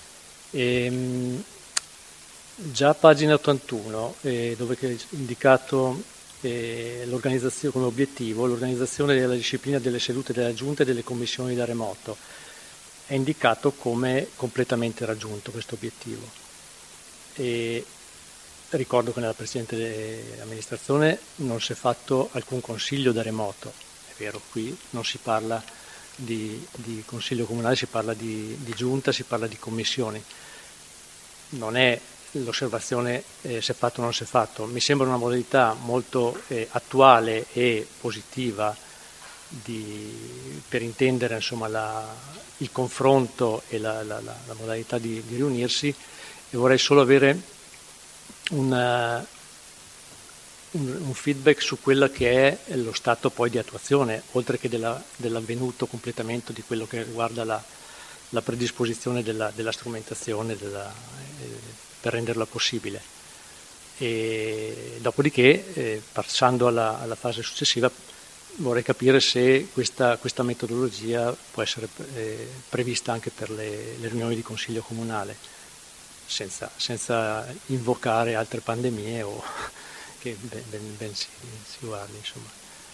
Già a pagina 81, dove è indicato l'organizzazione come obiettivo, l'organizzazione della disciplina delle sedute della Giunta e delle commissioni da remoto, è indicato come completamente raggiunto questo obiettivo. E ricordo che nella precedente amministrazione non si è fatto alcun consiglio da remoto, è vero, qui non si parla di consiglio comunale, si parla di giunta, si parla di commissioni. Non è l'osservazione se è fatto o non si è fatto, mi sembra una modalità molto attuale e positiva per intendere, insomma, il confronto e la modalità di riunirsi, e vorrei solo avere un feedback su quello che è lo stato poi di attuazione, oltre che dell'avvenuto completamento di quello che riguarda la predisposizione della strumentazione per renderla possibile. E dopodiché, passando alla fase successiva, vorrei capire se questa metodologia può essere prevista anche per le riunioni di consiglio comunale, senza invocare altre pandemie o che ben si guardi, insomma.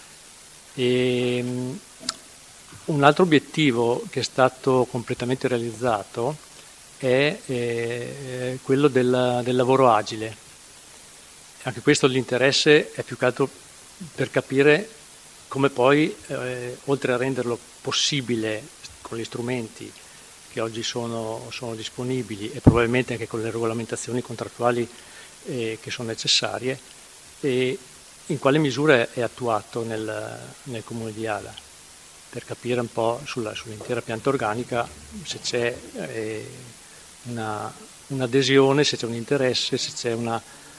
Un altro obiettivo che è stato completamente realizzato è quello del lavoro agile. Anche questo, l'interesse è più che altro per capire come poi, oltre a renderlo possibile con gli strumenti che oggi sono disponibili, e probabilmente anche con le regolamentazioni contrattuali che sono necessarie, e in quale misura è attuato nel Comune di Ala, per capire un po' sull'intera pianta organica se c'è un'adesione, se c'è un interesse, se c'è una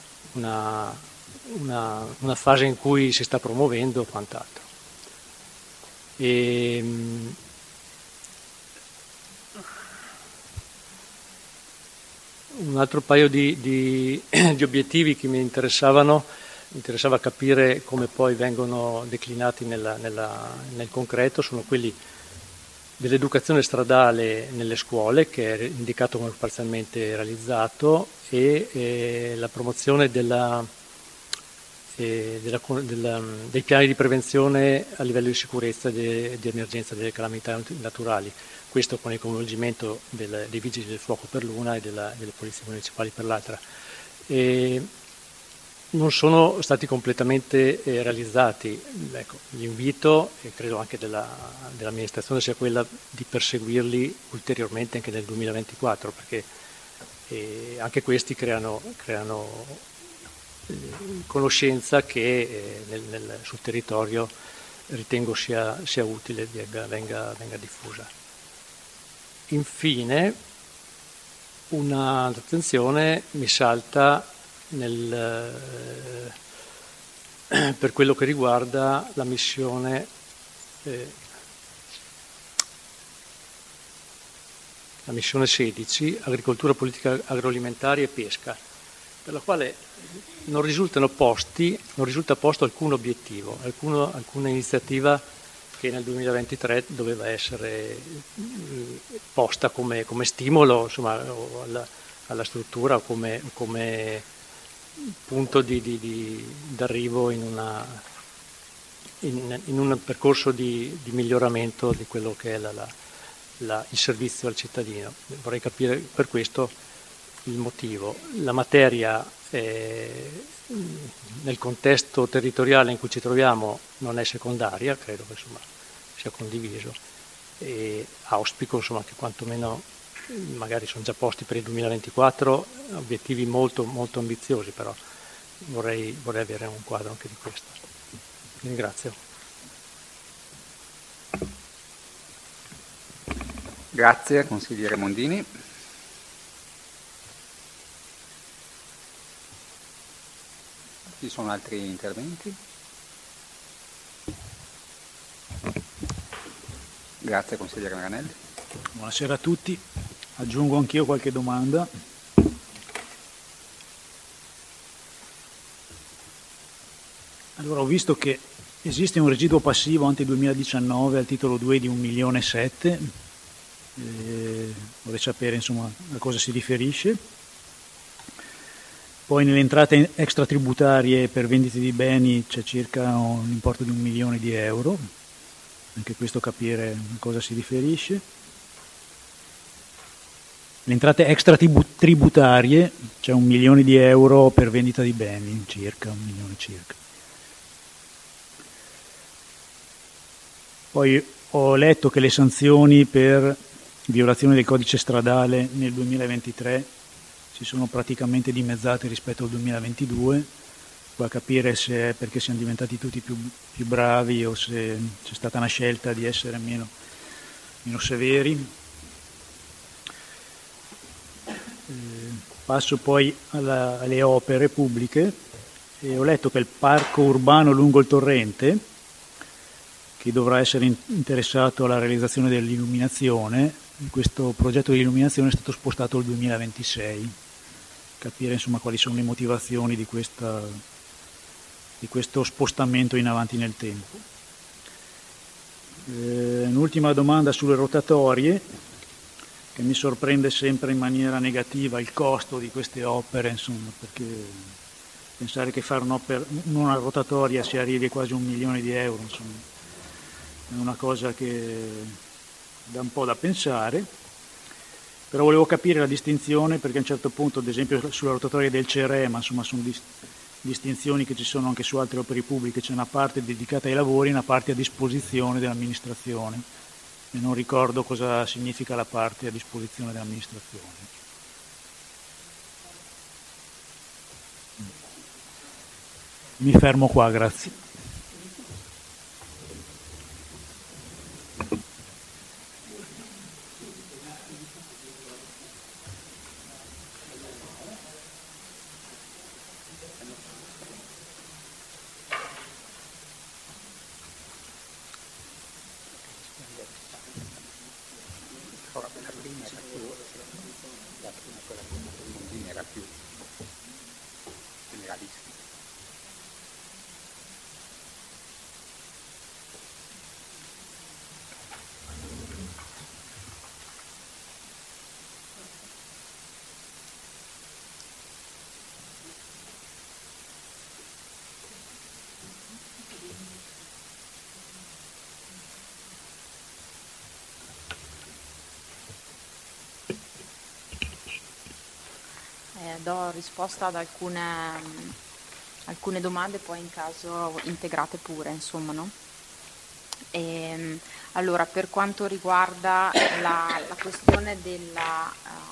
fase in cui si sta promuovendo o quant'altro. Un altro paio di obiettivi che mi interessavano interessava capire come poi vengono declinati nel concreto, sono quelli dell'educazione stradale nelle scuole, che è indicato come parzialmente realizzato, e la promozione dei piani di prevenzione a livello di sicurezza di emergenza delle calamità naturali, questo con il coinvolgimento dei vigili del fuoco per l'una e delle polizie municipali per l'altra. Non sono stati completamente realizzati. Ecco, l'invito, e credo anche dell'amministrazione, sia quella di perseguirli ulteriormente anche nel 2024, perché anche questi creano conoscenza che sul territorio ritengo sia utile venga diffusa. Infine, un'attenzione mi salta per quello che riguarda la missione la missione 16, agricoltura, politica agroalimentare e pesca, per la quale non risulta posto alcun obiettivo, alcuna iniziativa che nel 2023 doveva essere posta come stimolo, insomma, alla struttura, o come punto d'arrivo in un percorso di miglioramento di quello che è il servizio al cittadino. Vorrei capire per questo il motivo. La materia nel contesto territoriale in cui ci troviamo non è secondaria, credo che insomma sia condiviso, e auspico insomma che quantomeno magari sono già posti per il 2024 obiettivi molto, molto ambiziosi, però vorrei avere un quadro anche di questo. Ringrazio. Grazie, consigliere Mondini. Ci sono altri interventi? Grazie, consigliere Maranelli. Buonasera a tutti. Aggiungo anch'io qualche domanda. Allora, ho visto che esiste un residuo passivo ante 2019 al titolo 2 di 1.700.000. Vorrei sapere insomma a cosa si riferisce. Poi nelle entrate extratributarie per vendite di beni c'è circa un importo di 1 milione di euro, anche questo capire a cosa si riferisce. Le entrate extratributarie c'è 1 milione di euro per vendita di beni, circa 1 milione circa. Poi ho letto che le sanzioni per violazione del codice stradale nel 2023 si sono praticamente dimezzate rispetto al 2022, qua capire se è perché siamo diventati tutti più bravi o se c'è stata una scelta di essere meno severi. Passo poi alle opere pubbliche e ho letto che il parco urbano lungo il torrente, che dovrà essere interessato alla realizzazione dell'illuminazione, questo progetto di illuminazione è stato spostato al 2026. Capire insomma quali sono le motivazioni di questo spostamento in avanti nel tempo. Un'ultima domanda sulle rotatorie, che mi sorprende sempre in maniera negativa il costo di queste opere, insomma, perché pensare che fare una rotatoria si arrivi a quasi 1 milione di euro, insomma, è una cosa che dà un po' da pensare. Però volevo capire la distinzione, perché a un certo punto, ad esempio sulla rotatoria del CERE, ma insomma sono distinzioni che ci sono anche su altre opere pubbliche, c'è una parte dedicata ai lavori e una parte a disposizione dell'amministrazione, e non ricordo cosa significa la parte a disposizione dell'amministrazione. Mi fermo qua, grazie. Do risposta ad alcune domande, poi in caso integrate pure, insomma, no? Allora, per quanto riguarda la questione della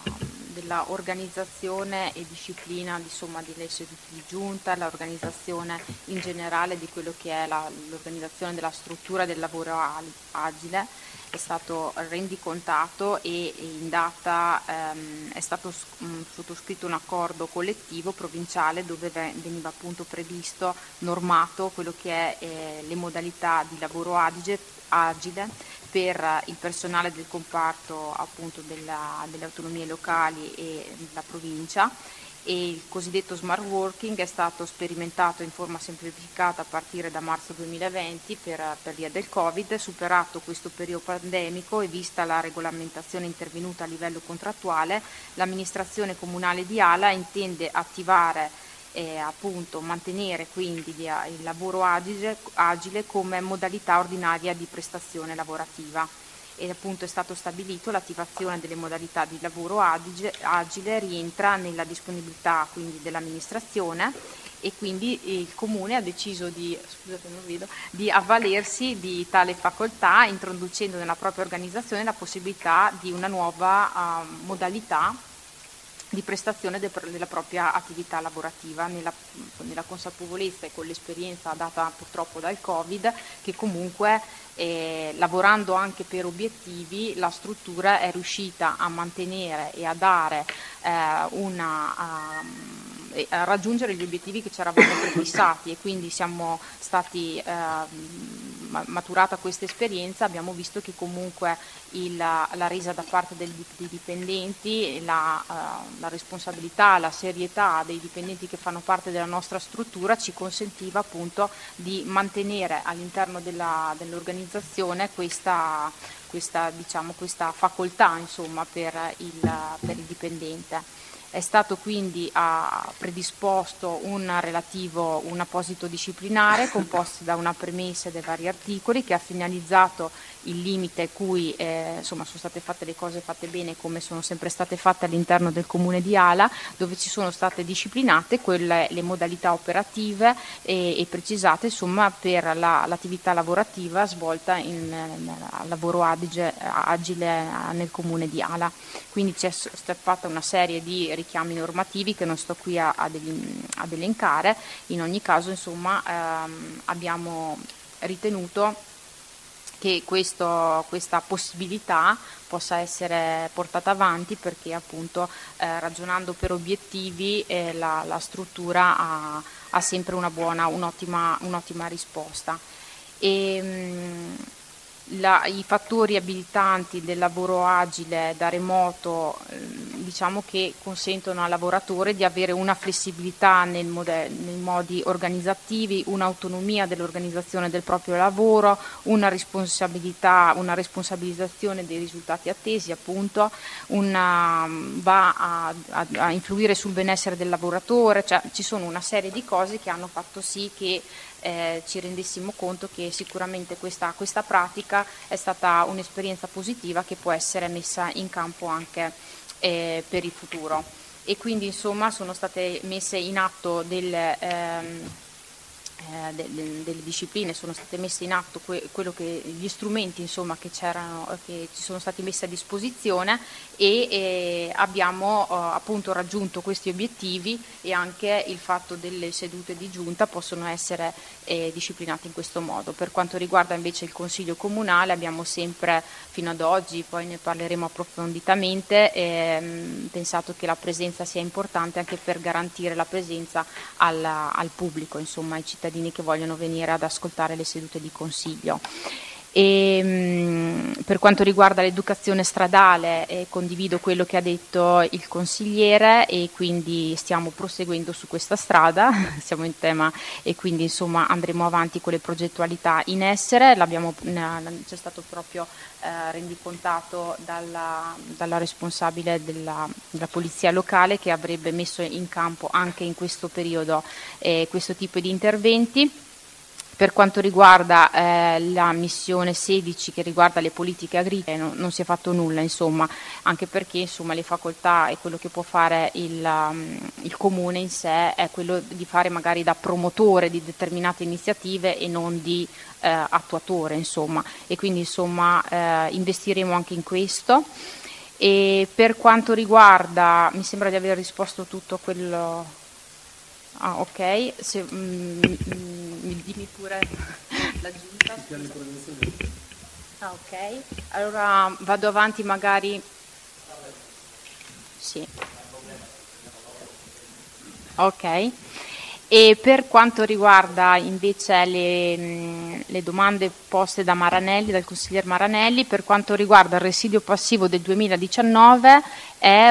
organizzazione e disciplina, insomma, delle sedute di giunta, l'organizzazione in generale di quello che è l'organizzazione della struttura del lavoro agile, è stato rendicontato e in data è stato sottoscritto un accordo collettivo provinciale dove veniva appunto previsto, normato quello che è le modalità di lavoro agile per il personale del comparto appunto delle autonomie locali e della provincia, e il cosiddetto smart working è stato sperimentato in forma semplificata a partire da marzo 2020 per via del Covid. Superato questo periodo pandemico e vista la regolamentazione intervenuta a livello contrattuale, l'amministrazione comunale di Ala intende attivare appunto mantenere quindi il lavoro agile come modalità ordinaria di prestazione lavorativa, e appunto è stato stabilito l'attivazione delle modalità di lavoro agile rientra nella disponibilità quindi dell'amministrazione, e quindi il Comune ha deciso di avvalersi di tale facoltà, introducendo nella propria organizzazione la possibilità di una nuova modalità di prestazione della propria attività lavorativa, nella consapevolezza e con l'esperienza data purtroppo dal Covid che comunque lavorando anche per obiettivi la struttura è riuscita a mantenere e a dare a raggiungere gli obiettivi che ci eravamo prefissati, e quindi siamo stati maturata questa esperienza, abbiamo visto che comunque la resa da parte dei dipendenti, la responsabilità, la serietà dei dipendenti che fanno parte della nostra struttura ci consentiva appunto di mantenere all'interno dell'organizzazione questa facoltà, insomma, per il dipendente. È stato quindi predisposto un apposito disciplinare composto da una premessa dei vari articoli che ha finalizzato il limite cui sono state fatte le cose fatte bene, come sono sempre state fatte all'interno del Comune di Ala, dove ci sono state disciplinate le modalità operative e precisate, insomma, per l'attività lavorativa svolta al lavoro agile nel Comune di Ala. Quindi c'è stata fatta una serie di richiami normativi che non sto qui ad elencare. In ogni caso, insomma, abbiamo ritenuto che questa possibilità possa essere portata avanti, perché appunto ragionando per obiettivi la struttura ha sempre un'ottima risposta. I fattori abilitanti del lavoro agile da remoto diciamo che consentono al lavoratore di avere una flessibilità nei modi organizzativi, un'autonomia dell'organizzazione del proprio lavoro, una responsabilizzazione dei risultati attesi, appunto, va a influire sul benessere del lavoratore, cioè ci sono una serie di cose che hanno fatto sì che ci rendessimo conto che sicuramente questa pratica è stata un'esperienza positiva che può essere messa in campo anche per il futuro. E quindi insomma sono state messe in atto delle discipline, sono state messe in atto gli strumenti, insomma, che ci sono stati messi a disposizione, e abbiamo appunto raggiunto questi obiettivi, e anche il fatto delle sedute di giunta possono essere disciplinate in questo modo. Per quanto riguarda invece il Consiglio Comunale, abbiamo sempre fino ad oggi, poi ne parleremo approfonditamente, pensato che la presenza sia importante anche per garantire la presenza al pubblico, insomma ai cittadini che vogliono venire ad ascoltare le sedute di Consiglio. Per quanto riguarda l'educazione stradale, condivido quello che ha detto il consigliere, e quindi stiamo proseguendo su questa strada, siamo in tema, e quindi insomma andremo avanti con le progettualità in essere. C'è stato proprio rendicontato dalla responsabile della polizia locale, che avrebbe messo in campo anche in questo periodo questo tipo di interventi. Per quanto riguarda la missione 16 che riguarda le politiche agricole non si è fatto nulla, insomma, anche perché insomma, le facoltà e quello che può fare il Comune in sé è quello di fare magari da promotore di determinate iniziative e non di attuatore, insomma, e quindi insomma investiremo anche in questo. E per quanto riguarda, mi sembra di aver risposto tutto a quello. Ah, ok, dimmi pure la giunta. Ah, ok, allora vado avanti magari. Sì. Ok. E per quanto riguarda invece le domande poste da Maranelli, dal consigliere Maranelli, per quanto riguarda il residuo passivo del 2019 è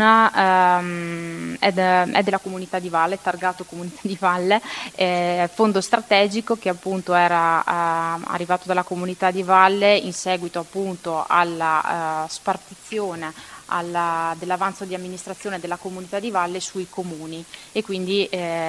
della Comunità di Valle, targato Comunità di Valle, fondo strategico che appunto era arrivato dalla Comunità di Valle in seguito appunto alla spartizione dell'avanzo di amministrazione della Comunità di Valle sui comuni, e quindi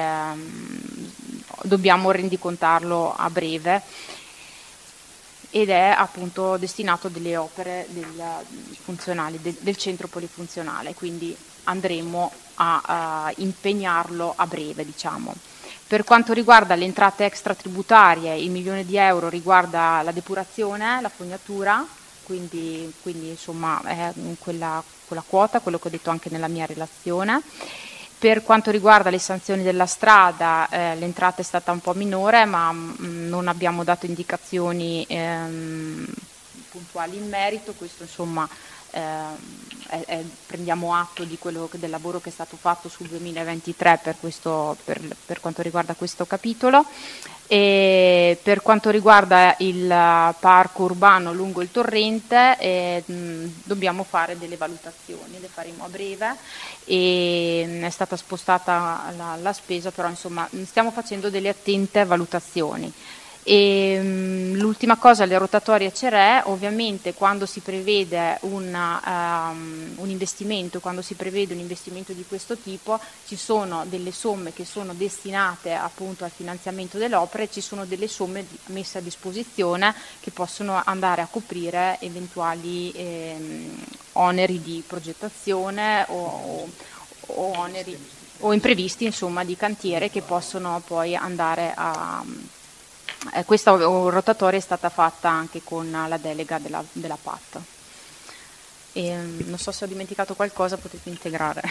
dobbiamo rendicontarlo a breve, ed è appunto destinato a delle opere funzionali del centro polifunzionale, quindi andremo a impegnarlo a breve, diciamo. Per quanto riguarda le entrate extratributarie, il €1.000.000 riguarda la depurazione, la fognatura, quindi insomma è quella quota, quello che ho detto anche nella mia relazione. Per quanto riguarda le sanzioni della strada, l'entrata è stata un po' minore, ma non abbiamo dato indicazioni puntuali in merito. Questo insomma prendiamo atto del lavoro che è stato fatto sul 2023 per quanto riguarda questo capitolo. E per quanto riguarda il parco urbano lungo il torrente dobbiamo fare delle valutazioni, le faremo a breve, e è stata spostata la spesa, però insomma stiamo facendo delle attente valutazioni. E l'ultima cosa, le rotatorie CERE, ovviamente quando si prevede un investimento, quando si prevede un investimento di questo tipo, ci sono delle somme che sono destinate appunto al finanziamento delle opere, ci sono delle somme messe a disposizione che possono andare a coprire eventuali oneri di progettazione o oneri o imprevisti insomma di cantiere che possono poi andare a. Questa rotatoria è stata fatta anche con la delega della PAT. Non so se ho dimenticato qualcosa, potete integrare.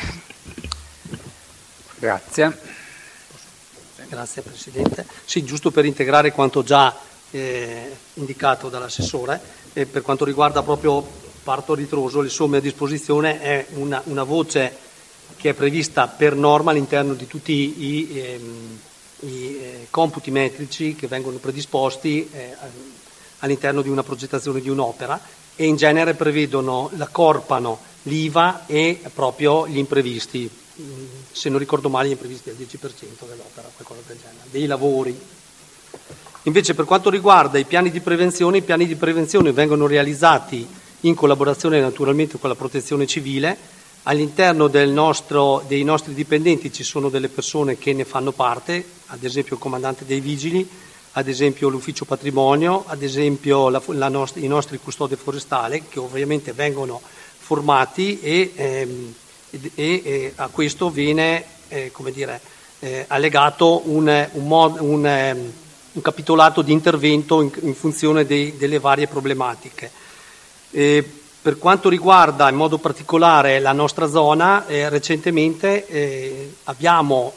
Grazie. Grazie Presidente. Sì, giusto per integrare quanto già indicato dall'assessore, per quanto riguarda proprio parto a ritroso, le somme a disposizione è una voce che è prevista per norma all'interno di tutti i computi metrici che vengono predisposti all'interno di una progettazione di un'opera, e in genere accorpano l'IVA e proprio gli imprevisti, se non ricordo male gli imprevisti del 10% dell'opera, qualcosa del genere, dei lavori. Invece per quanto riguarda i piani di prevenzione vengono realizzati in collaborazione naturalmente con la Protezione Civile. All'interno dei nostri dipendenti ci sono delle persone che ne fanno parte, ad esempio il comandante dei vigili, ad esempio l'ufficio patrimonio, ad esempio i nostri custode forestali, che ovviamente vengono formati e a questo viene allegato un capitolato di intervento in funzione delle varie problematiche. Per quanto riguarda in modo particolare la nostra zona, recentemente abbiamo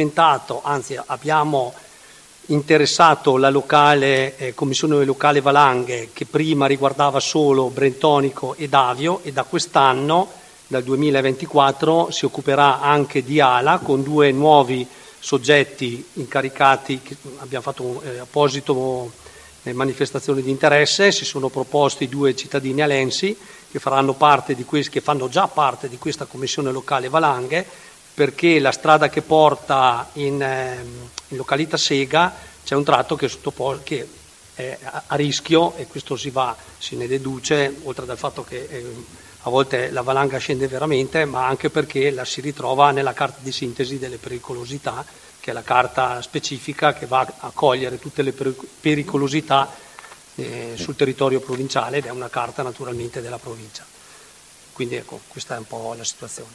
interessato la Commissione locale Valanghe, che prima riguardava solo Brentonico ed Avio, e da quest'anno, dal 2024, si occuperà anche di Ala, con 2 nuovi soggetti incaricati. Abbiamo fatto apposito manifestazioni di interesse, si sono proposti 2 cittadini alensi che fanno già parte di questa commissione locale Valanghe, perché la strada che porta in località Sega c'è un tratto che è a rischio, e questo si ne deduce, oltre dal fatto che a volte la valanga scende veramente, ma anche perché la si ritrova nella carta di sintesi delle pericolosità, che è la carta specifica che va a cogliere tutte le pericolosità sul territorio provinciale, ed è una carta naturalmente della provincia. Quindi ecco, questa è un po' la situazione.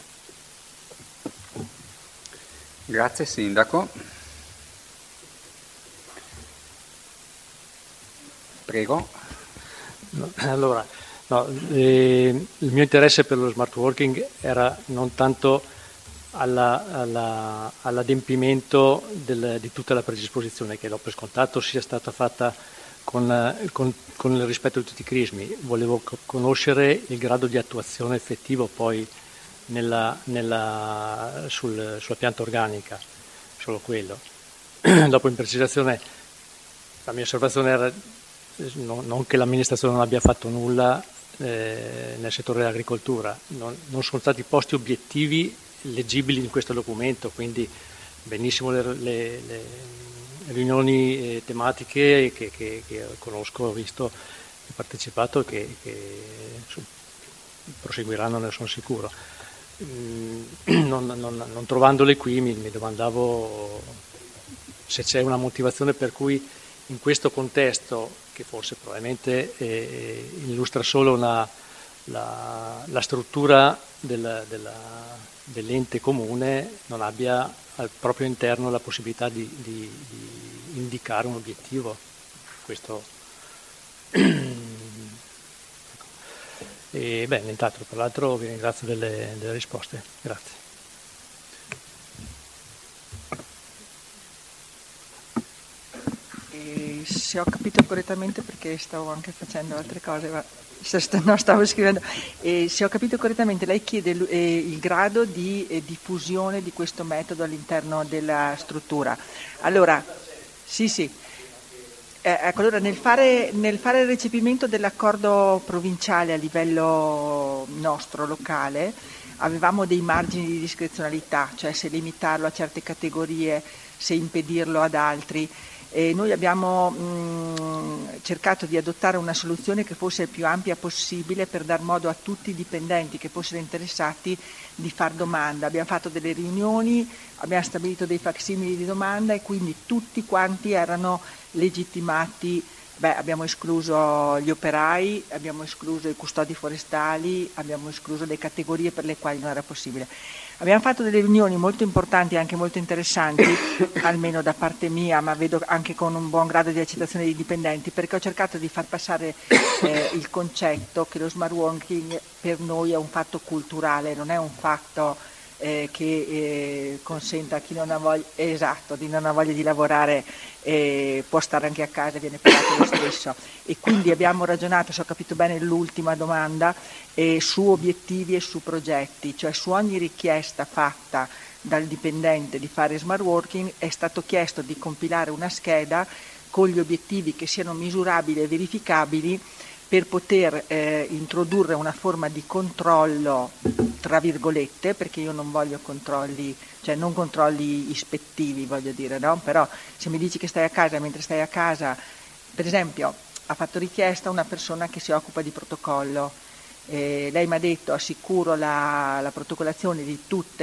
Grazie Sindaco. Prego. Allora, il mio interesse per lo smart working era non tanto all'adempimento di tutta la predisposizione, che l'ho per scontato sia stata fatta con il rispetto di tutti i crismi. Volevo conoscere il grado di attuazione effettivo poi sulla pianta organica, solo quello. Dopo, in precisazione, la mia osservazione era non che l'amministrazione non abbia fatto nulla nel settore dell'agricoltura, non sono stati posti obiettivi leggibili in questo documento, quindi benissimo le riunioni tematiche che conosco, ho visto, ho partecipato, che proseguiranno, ne sono sicuro. Non trovandole qui mi domandavo se c'è una motivazione per cui in questo contesto, che forse probabilmente illustra solo la struttura dell'ente comune, non abbia al proprio interno la possibilità di indicare un obiettivo. Questo. E beh, nient'altro, per l'altro vi ringrazio delle risposte. Grazie. Se ho capito correttamente, perché stavo anche facendo altre cose, ma stavo scrivendo, se ho capito correttamente, lei chiede il grado di diffusione di questo metodo all'interno della struttura. Allora, sì. Ecco, allora nel fare il recepimento dell'accordo provinciale a livello nostro, locale, avevamo dei margini di discrezionalità, cioè se limitarlo a certe categorie, se impedirlo ad altri. Noi abbiamo cercato di adottare una soluzione che fosse il più ampia possibile per dar modo a tutti i dipendenti che fossero interessati di far domanda. Abbiamo fatto delle riunioni, abbiamo stabilito dei facsimili di domanda e quindi tutti quanti erano legittimati. Abbiamo escluso gli operai, abbiamo escluso i custodi forestali, abbiamo escluso le categorie per le quali non era possibile. Abbiamo fatto delle riunioni molto importanti e anche molto interessanti, almeno da parte mia, ma vedo anche con un buon grado di accettazione dei dipendenti, perché ho cercato di far passare il concetto che lo smart working per noi è un fatto culturale, non è un fatto che consenta a chi non ha voglia, di non ha voglia di lavorare, può stare anche a casa e viene pagato lo stesso. E quindi abbiamo ragionato, se ho capito bene l'ultima domanda, su obiettivi e su progetti, cioè su ogni richiesta fatta dal dipendente di fare smart working è stato chiesto di compilare una scheda con gli obiettivi che siano misurabili e verificabili per poter introdurre una forma di controllo, tra virgolette, perché io non voglio controlli, cioè non controlli ispettivi, voglio dire, no? Però se mi dici che stai a casa, mentre stai a casa, per esempio, ha fatto richiesta una persona che si occupa di protocollo, lei mi ha detto assicuro la protocollazione di tutte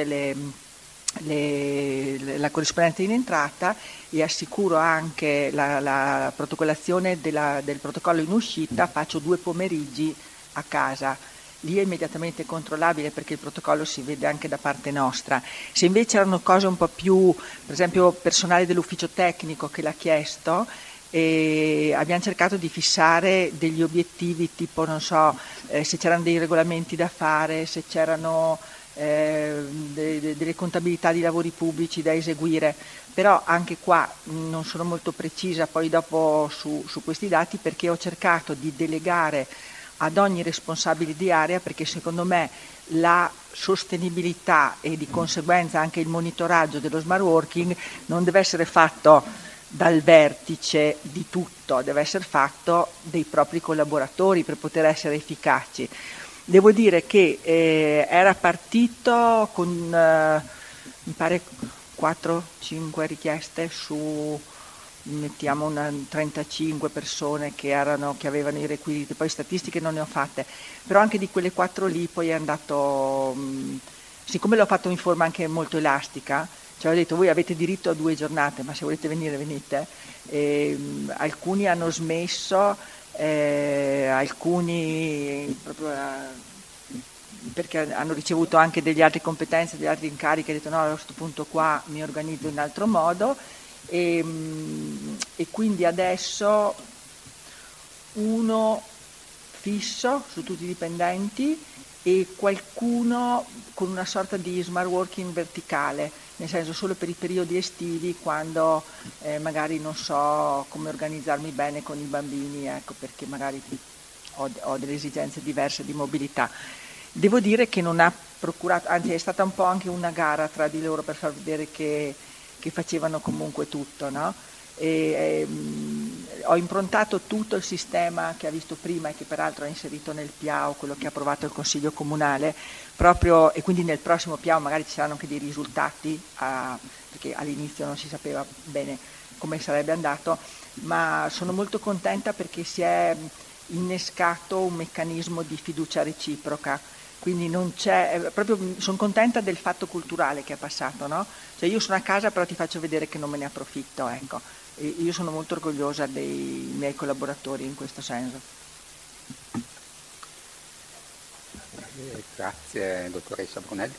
la corrispondenza in entrata e assicuro anche la protocollazione del protocollo in uscita, faccio 2 pomeriggi a casa. Lì è immediatamente controllabile perché il protocollo si vede anche da parte nostra. Se invece erano cose un po' più, per esempio personale dell'ufficio tecnico che l'ha chiesto, abbiamo cercato di fissare degli obiettivi tipo, non so, se c'erano dei regolamenti da fare, se c'erano delle contabilità di lavori pubblici da eseguire, però anche qua non sono molto precisa poi dopo su questi dati, perché ho cercato di delegare ad ogni responsabile di area, perché secondo me la sostenibilità e di conseguenza anche il monitoraggio dello smart working non deve essere fatto dal vertice di tutto, deve essere fatto dai propri collaboratori per poter essere efficaci. Devo dire che era partito con mi pare 4-5 richieste su mettiamo 35 persone che avevano i requisiti, poi statistiche non ne ho fatte, però anche di quelle 4 lì poi è andato, siccome l'ho fatto in forma anche molto elastica, cioè ho detto voi avete diritto a 2 giornate, ma se volete venire venite, alcuni hanno smesso, alcuni proprio perché hanno ricevuto anche delle altre competenze, degli altri incarichi, hanno detto no, a questo punto qua mi organizzo in altro modo. E quindi adesso uno fisso su tutti i dipendenti e qualcuno con una sorta di smart working verticale, nel senso solo per i periodi estivi quando magari non so come organizzarmi bene con i bambini, ecco, perché magari ho delle esigenze diverse di mobilità. Devo dire che non ha procurato, anzi è stata un po' anche una gara tra di loro per far vedere che facevano comunque tutto, no? Ho improntato tutto il sistema che ha visto prima e che peraltro ha inserito nel PIAO, quello che ha approvato il Consiglio Comunale, proprio, e quindi nel prossimo PIAO magari ci saranno anche dei risultati, perché all'inizio non si sapeva bene come sarebbe andato, ma sono molto contenta perché si è innescato un meccanismo di fiducia reciproca. Quindi non c'è, proprio sono contenta del fatto culturale che è passato, no? Cioè io sono a casa però ti faccio vedere che non me ne approfitto, ecco. E io sono molto orgogliosa dei miei collaboratori in questo senso. Grazie dottoressa Brunelli.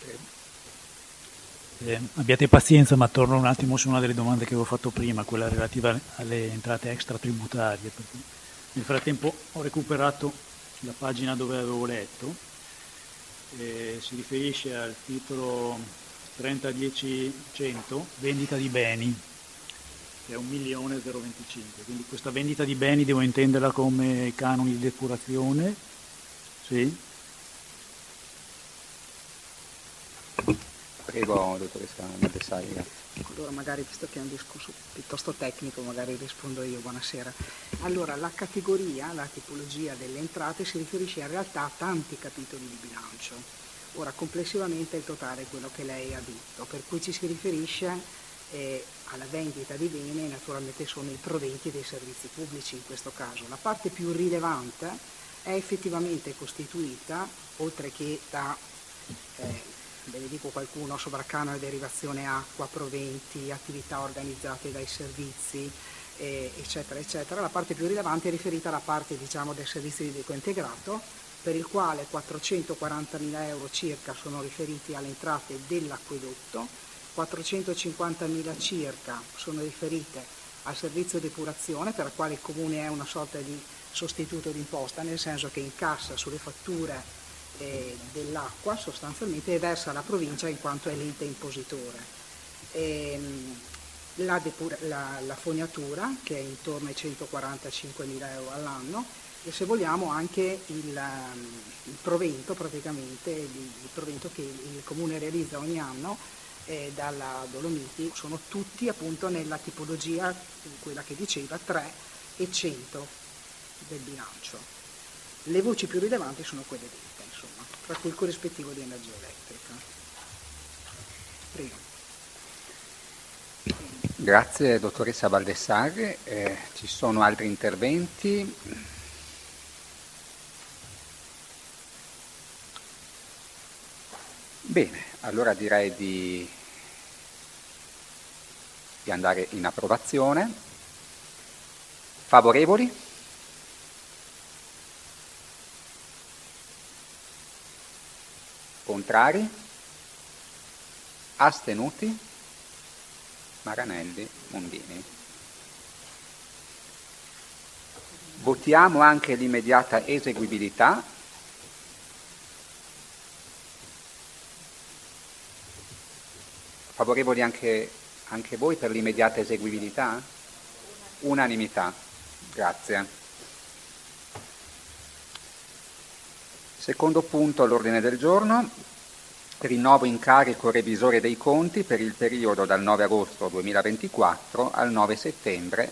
Abbiate pazienza, ma torno un attimo su una delle domande che avevo fatto prima, quella relativa alle entrate extratributarie, perché nel frattempo ho recuperato la pagina dove avevo letto. Si riferisce al titolo 30-10-100, vendita di beni, che è 1.025.000, quindi questa vendita di beni devo intenderla come canoni di depurazione, sì? Prego, dottoressa Baldessari. Allora magari, visto che è un discorso piuttosto tecnico, magari rispondo io, buonasera. Allora, la categoria, la tipologia delle entrate si riferisce in realtà a tanti capitoli di bilancio. Ora, complessivamente il totale è quello che lei ha detto, per cui ci si riferisce alla vendita di beni, naturalmente sono i proventi dei servizi pubblici in questo caso. La parte più rilevante è effettivamente costituita, oltre che da... ve ne dico qualcuno, sovracanone, derivazione acqua, proventi, attività organizzate dai servizi, eccetera, eccetera. La parte più rilevante è riferita alla parte, diciamo, del servizio idrico integrato, per il quale 440.000 euro circa sono riferiti alle entrate dell'acquedotto, 450.000 circa sono riferite al servizio depurazione, per il quale il Comune è una sorta di sostituto d'imposta, nel senso che incassa sulle fatture dell'acqua sostanzialmente e versa alla provincia in quanto è l'ente impositore. La fognatura, che è intorno ai 145.000 euro all'anno, e se vogliamo anche il provento, praticamente il provento che il Comune realizza ogni anno dalla Dolomiti, sono tutti appunto nella tipologia, quella che diceva 3 e 100 del bilancio. Le voci più rilevanti sono quelle dette, insomma, tra cui il corrispettivo di energia elettrica. Prego. Grazie dottoressa Baldessari. Ci sono altri interventi? Bene, allora direi di andare in approvazione. Favorevoli? Contrari? Astenuti? Maranelli, Mondini. Votiamo anche l'immediata eseguibilità. Favorevoli anche voi per l'immediata eseguibilità? Unanimità. Grazie. Secondo punto all'ordine del giorno, rinnovo incarico revisore dei conti per il periodo dal 9 agosto 2024 al 9 settembre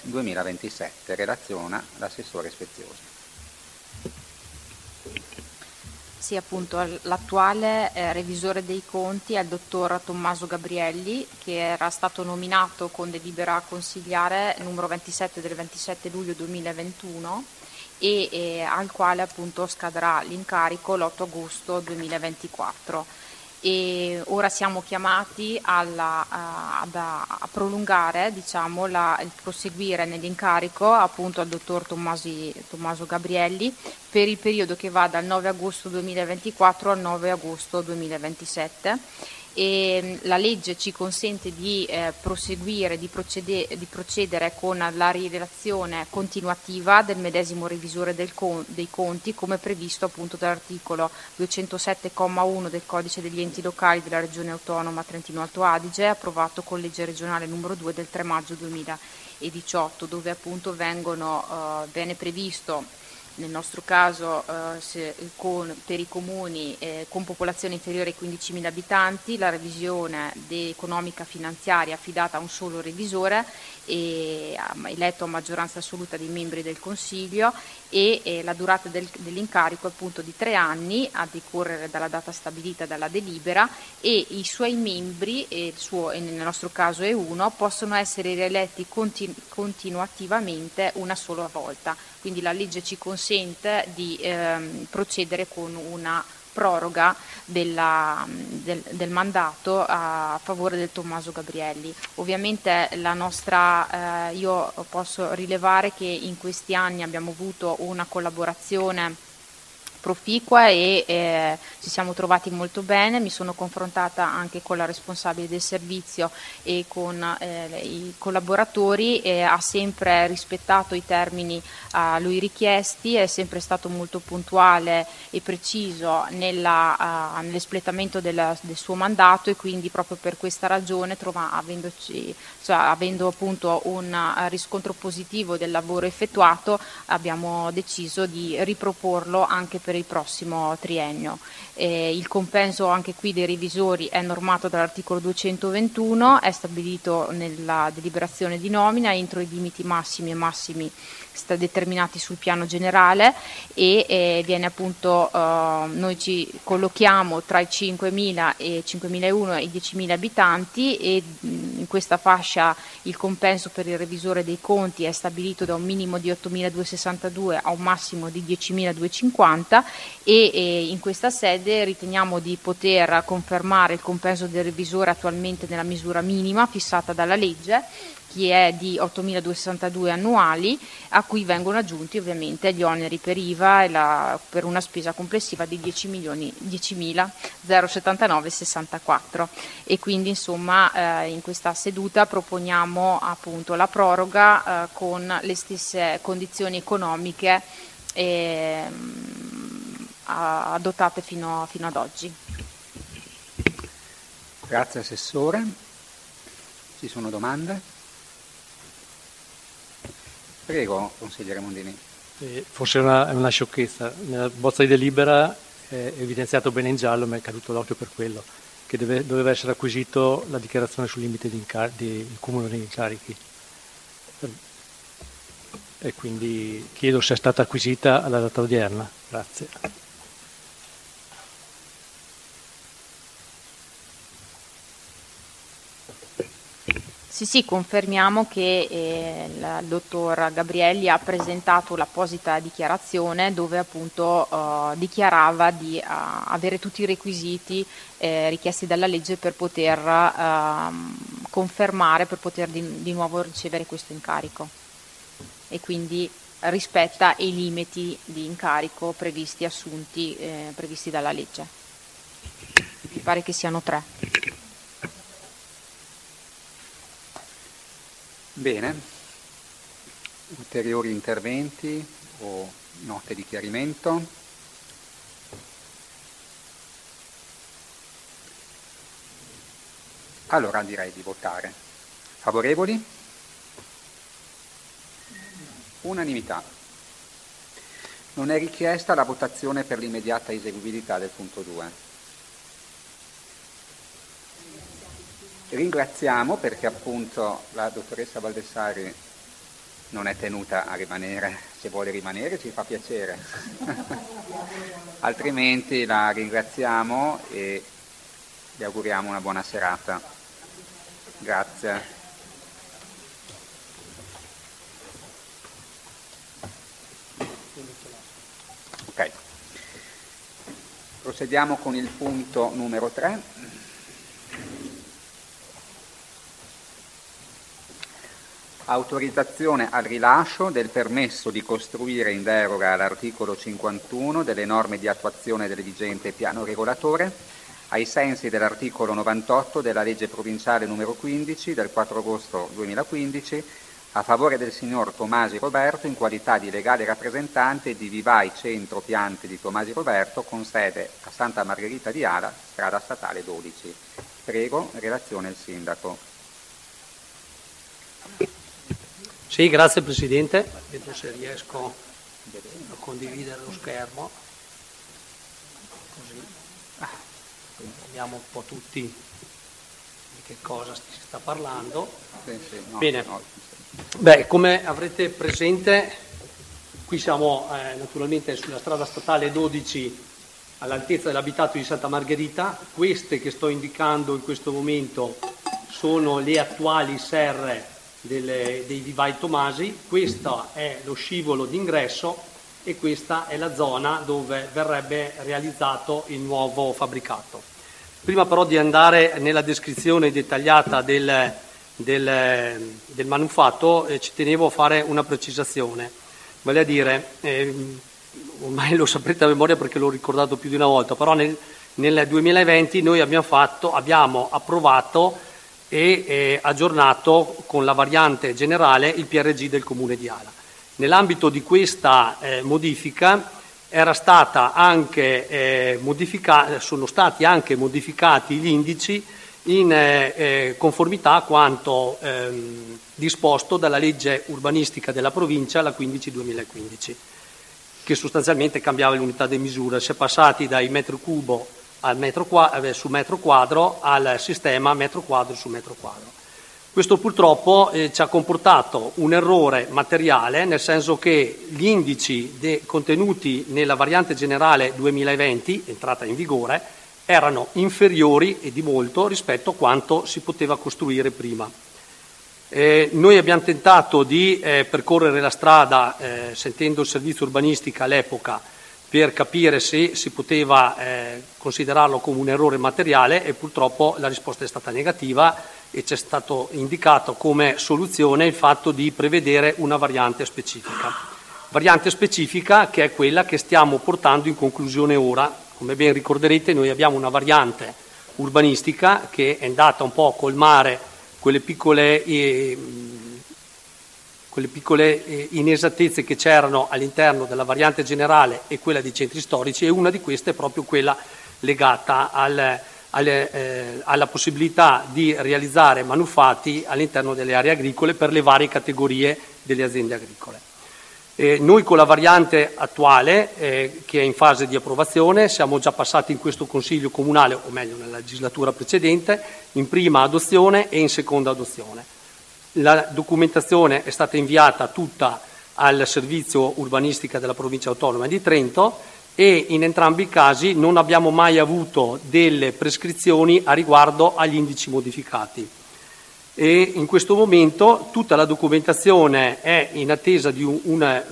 2027. Relaziona l'assessore Speziosi. Sì, appunto, l'attuale revisore dei conti è il dottor Tommaso Gabrielli, che era stato nominato con delibera consigliare numero 27 del 27 luglio 2021 e al quale appunto scadrà l'incarico l'8 agosto 2024. E ora siamo chiamati a prolungare, diciamo, il proseguire nell'incarico appunto al dottor Tommaso Gabrielli per il periodo che va dal 9 agosto 2024 al 9 agosto 2027. E la legge ci consente di proseguire, di procedere con la rilevazione continuativa del medesimo revisore dei conti, come previsto appunto dall'articolo 207,1 del Codice degli enti locali della Regione Autonoma Trentino Alto Adige, approvato con legge regionale numero 2 del 3 maggio 2018, dove appunto viene previsto, nel nostro caso per i comuni con popolazione inferiore ai 15.000 abitanti, la revisione economica finanziaria affidata a un solo revisore eletto a maggioranza assoluta dei membri del Consiglio e la durata dell'incarico è appunto di 3 anni a decorrere dalla data stabilita dalla delibera, e i suoi membri, e nel nostro caso è uno, possono essere rieletti continuativamente una sola volta. Quindi la legge ci consente di procedere con una proroga del mandato a favore del Tommaso Gabrielli. Ovviamente io posso rilevare che in questi anni abbiamo avuto una collaborazione proficua e ci siamo trovati molto bene. Mi sono confrontata anche con la responsabile del servizio e con i collaboratori, e ha sempre rispettato i termini a lui richiesti, è sempre stato molto puntuale e preciso nell'espletamento del suo mandato, e quindi proprio per questa ragione, avendo appunto un riscontro positivo del lavoro effettuato, abbiamo deciso di riproporlo anche per il prossimo triennio. Il compenso anche qui dei revisori è normato dall'articolo 221, è stabilito nella deliberazione di nomina entro i limiti massimi determinati sul piano generale, e viene appunto, noi ci collochiamo tra i 5.000 e 5.001 e i 10.000 abitanti, e in questa fascia il compenso per il revisore dei conti è stabilito da un minimo di 8.262 a un massimo di 10.250, e in questa sede riteniamo di poter confermare il compenso del revisore attualmente nella misura minima fissata dalla legge, che è di 8.262 annuali, a cui vengono aggiunti ovviamente gli oneri per IVA per una spesa complessiva di 10.079,64. E quindi insomma in questa seduta proponiamo appunto la proroga con le stesse condizioni economiche adottate fino ad oggi. Grazie Assessore. Ci sono domande? Prego, consigliere Mondini. Forse è una sciocchezza. Nella bozza di delibera è evidenziato bene in giallo, ma è caduto l'occhio per quello, che doveva essere acquisito la dichiarazione sul limite di cumulo degli incarichi. E quindi chiedo se è stata acquisita alla data odierna. Grazie. Sì, confermiamo che il dottor Gabrielli ha presentato l'apposita dichiarazione dove appunto dichiarava di avere tutti i requisiti richiesti dalla legge per poter confermare, per poter di nuovo ricevere questo incarico, e quindi rispetta i limiti di incarico previsti dalla legge. Mi pare che siano 3. Bene, ulteriori interventi o note di chiarimento? Allora direi di votare. Favorevoli? Unanimità. Non è richiesta la votazione per l'immediata eseguibilità del punto 2. Ringraziamo perché appunto la dottoressa Baldessari non è tenuta a rimanere, se vuole rimanere ci fa piacere, altrimenti la ringraziamo e le auguriamo una buona serata. Grazie. Ok. Procediamo con il punto numero 3. Autorizzazione al rilascio del permesso di costruire in deroga all'articolo 51 delle norme di attuazione del vigente piano regolatore, ai sensi dell'articolo 98 della legge provinciale numero 15 del 4 agosto 2015, a favore del signor Tomasi Roberto in qualità di legale rappresentante di Vivai Centro Piante di Tomasi Roberto con sede a Santa Margherita di Ala, strada statale 12. Prego, relazione il sindaco. Sì, grazie Presidente. Vedo se riesco a condividere lo schermo. Così vediamo un po' tutti di che cosa si sta parlando. Bene. Beh, come avrete presente, qui siamo naturalmente sulla strada statale 12 all'altezza dell'abitato di Santa Margherita. Queste che sto indicando in questo momento sono le attuali serre dei Vivai Tomasi. Questo è lo scivolo d'ingresso e questa è la zona dove verrebbe realizzato il nuovo fabbricato. Prima però di andare nella descrizione dettagliata del manufatto, ci tenevo a fare una precisazione, vale a dire, ormai lo saprete a memoria perché l'ho ricordato più di una volta, però nel 2020 noi abbiamo approvato e aggiornato con la variante generale il PRG del Comune di Ala. Nell'ambito di questa modifica era stata anche sono stati anche modificati gli indici in conformità a quanto disposto dalla legge urbanistica della provincia, la 15/2015, che sostanzialmente cambiava l'unità di misura. Si è passati dai metro cubo su metro quadro al sistema metro quadro su metro quadro. Questo purtroppo ci ha comportato un errore materiale, nel senso che gli indici contenuti nella variante generale 2020, entrata in vigore, erano inferiori e di molto rispetto a quanto si poteva costruire prima. Noi abbiamo tentato di percorrere la strada, sentendo il servizio urbanistica all'epoca, per capire se si poteva considerarlo come un errore materiale e purtroppo la risposta è stata negativa e ci è stato indicato come soluzione il fatto di prevedere una variante specifica. Variante specifica che è quella che stiamo portando in conclusione ora. Come ben ricorderete, noi abbiamo una variante urbanistica che è andata un po' a colmare quelle piccole inesattezze che c'erano all'interno della variante generale e quella dei centri storici, e una di queste è proprio quella legata alla possibilità di realizzare manufatti all'interno delle aree agricole per le varie categorie delle aziende agricole. Noi con la variante attuale, che è in fase di approvazione, siamo già passati in questo Consiglio Comunale, o meglio nella legislatura precedente, in prima adozione e in seconda adozione. La documentazione è stata inviata tutta al servizio urbanistica della provincia autonoma di Trento e in entrambi i casi non abbiamo mai avuto delle prescrizioni a riguardo agli indici modificati. E in questo momento tutta la documentazione è in attesa di un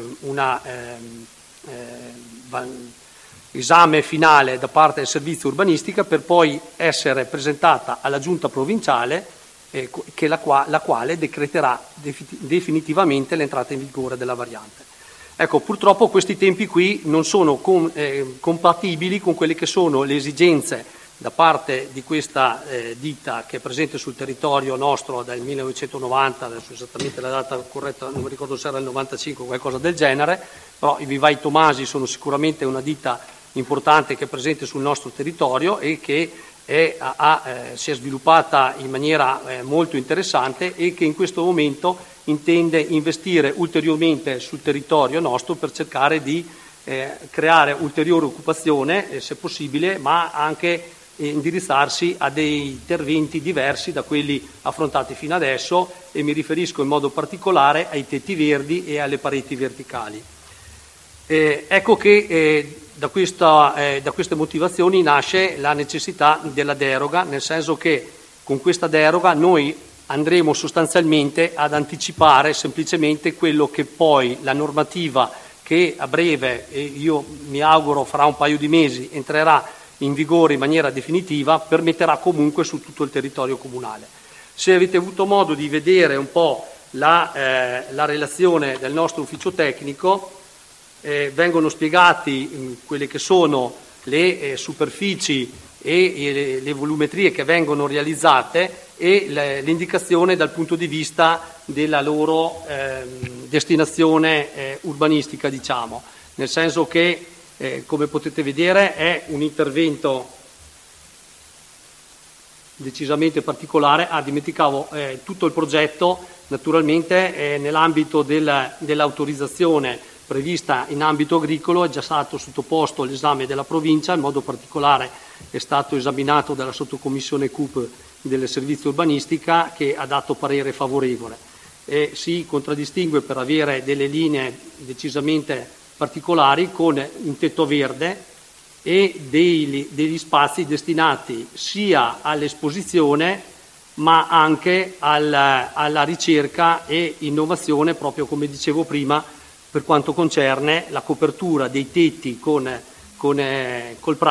esame finale da parte del servizio urbanistica per poi essere presentata alla giunta provinciale, la quale decreterà definitivamente l'entrata in vigore della variante. Ecco, purtroppo questi tempi qui non sono compatibili con quelle che sono le esigenze da parte di questa ditta che è presente sul territorio nostro dal 1990, adesso esattamente la data corretta non mi ricordo se era il 95 o qualcosa del genere, però i Vivai Tomasi sono sicuramente una ditta importante che è presente sul nostro territorio e che si è sviluppata in maniera molto interessante e che in questo momento intende investire ulteriormente sul territorio nostro per cercare di creare ulteriore occupazione, se possibile, ma anche indirizzarsi a dei interventi diversi da quelli affrontati fino adesso, e mi riferisco in modo particolare ai tetti verdi e alle pareti verticali. Ecco che da queste motivazioni nasce la necessità della deroga, nel senso che con questa deroga noi andremo sostanzialmente ad anticipare semplicemente quello che poi la normativa che a breve, io mi auguro fra un paio di mesi, entrerà in vigore in maniera definitiva, permetterà comunque su tutto il territorio comunale. Se avete avuto modo di vedere un po' la relazione del nostro ufficio tecnico, vengono spiegati quelle che sono le superfici e le volumetrie che vengono realizzate e l'indicazione dal punto di vista della loro destinazione urbanistica, diciamo, nel senso che come potete vedere è un intervento decisamente particolare. Dimenticavo, tutto il progetto naturalmente nell'ambito dell'autorizzazione prevista in ambito agricolo è già stato sottoposto all'esame della provincia, in modo particolare è stato esaminato dalla sottocommissione CUP del servizio urbanistica, che ha dato parere favorevole e si contraddistingue per avere delle linee decisamente particolari, con un tetto verde e degli spazi destinati sia all'esposizione ma anche alla ricerca e innovazione, proprio come dicevo prima, per quanto concerne la copertura dei tetti col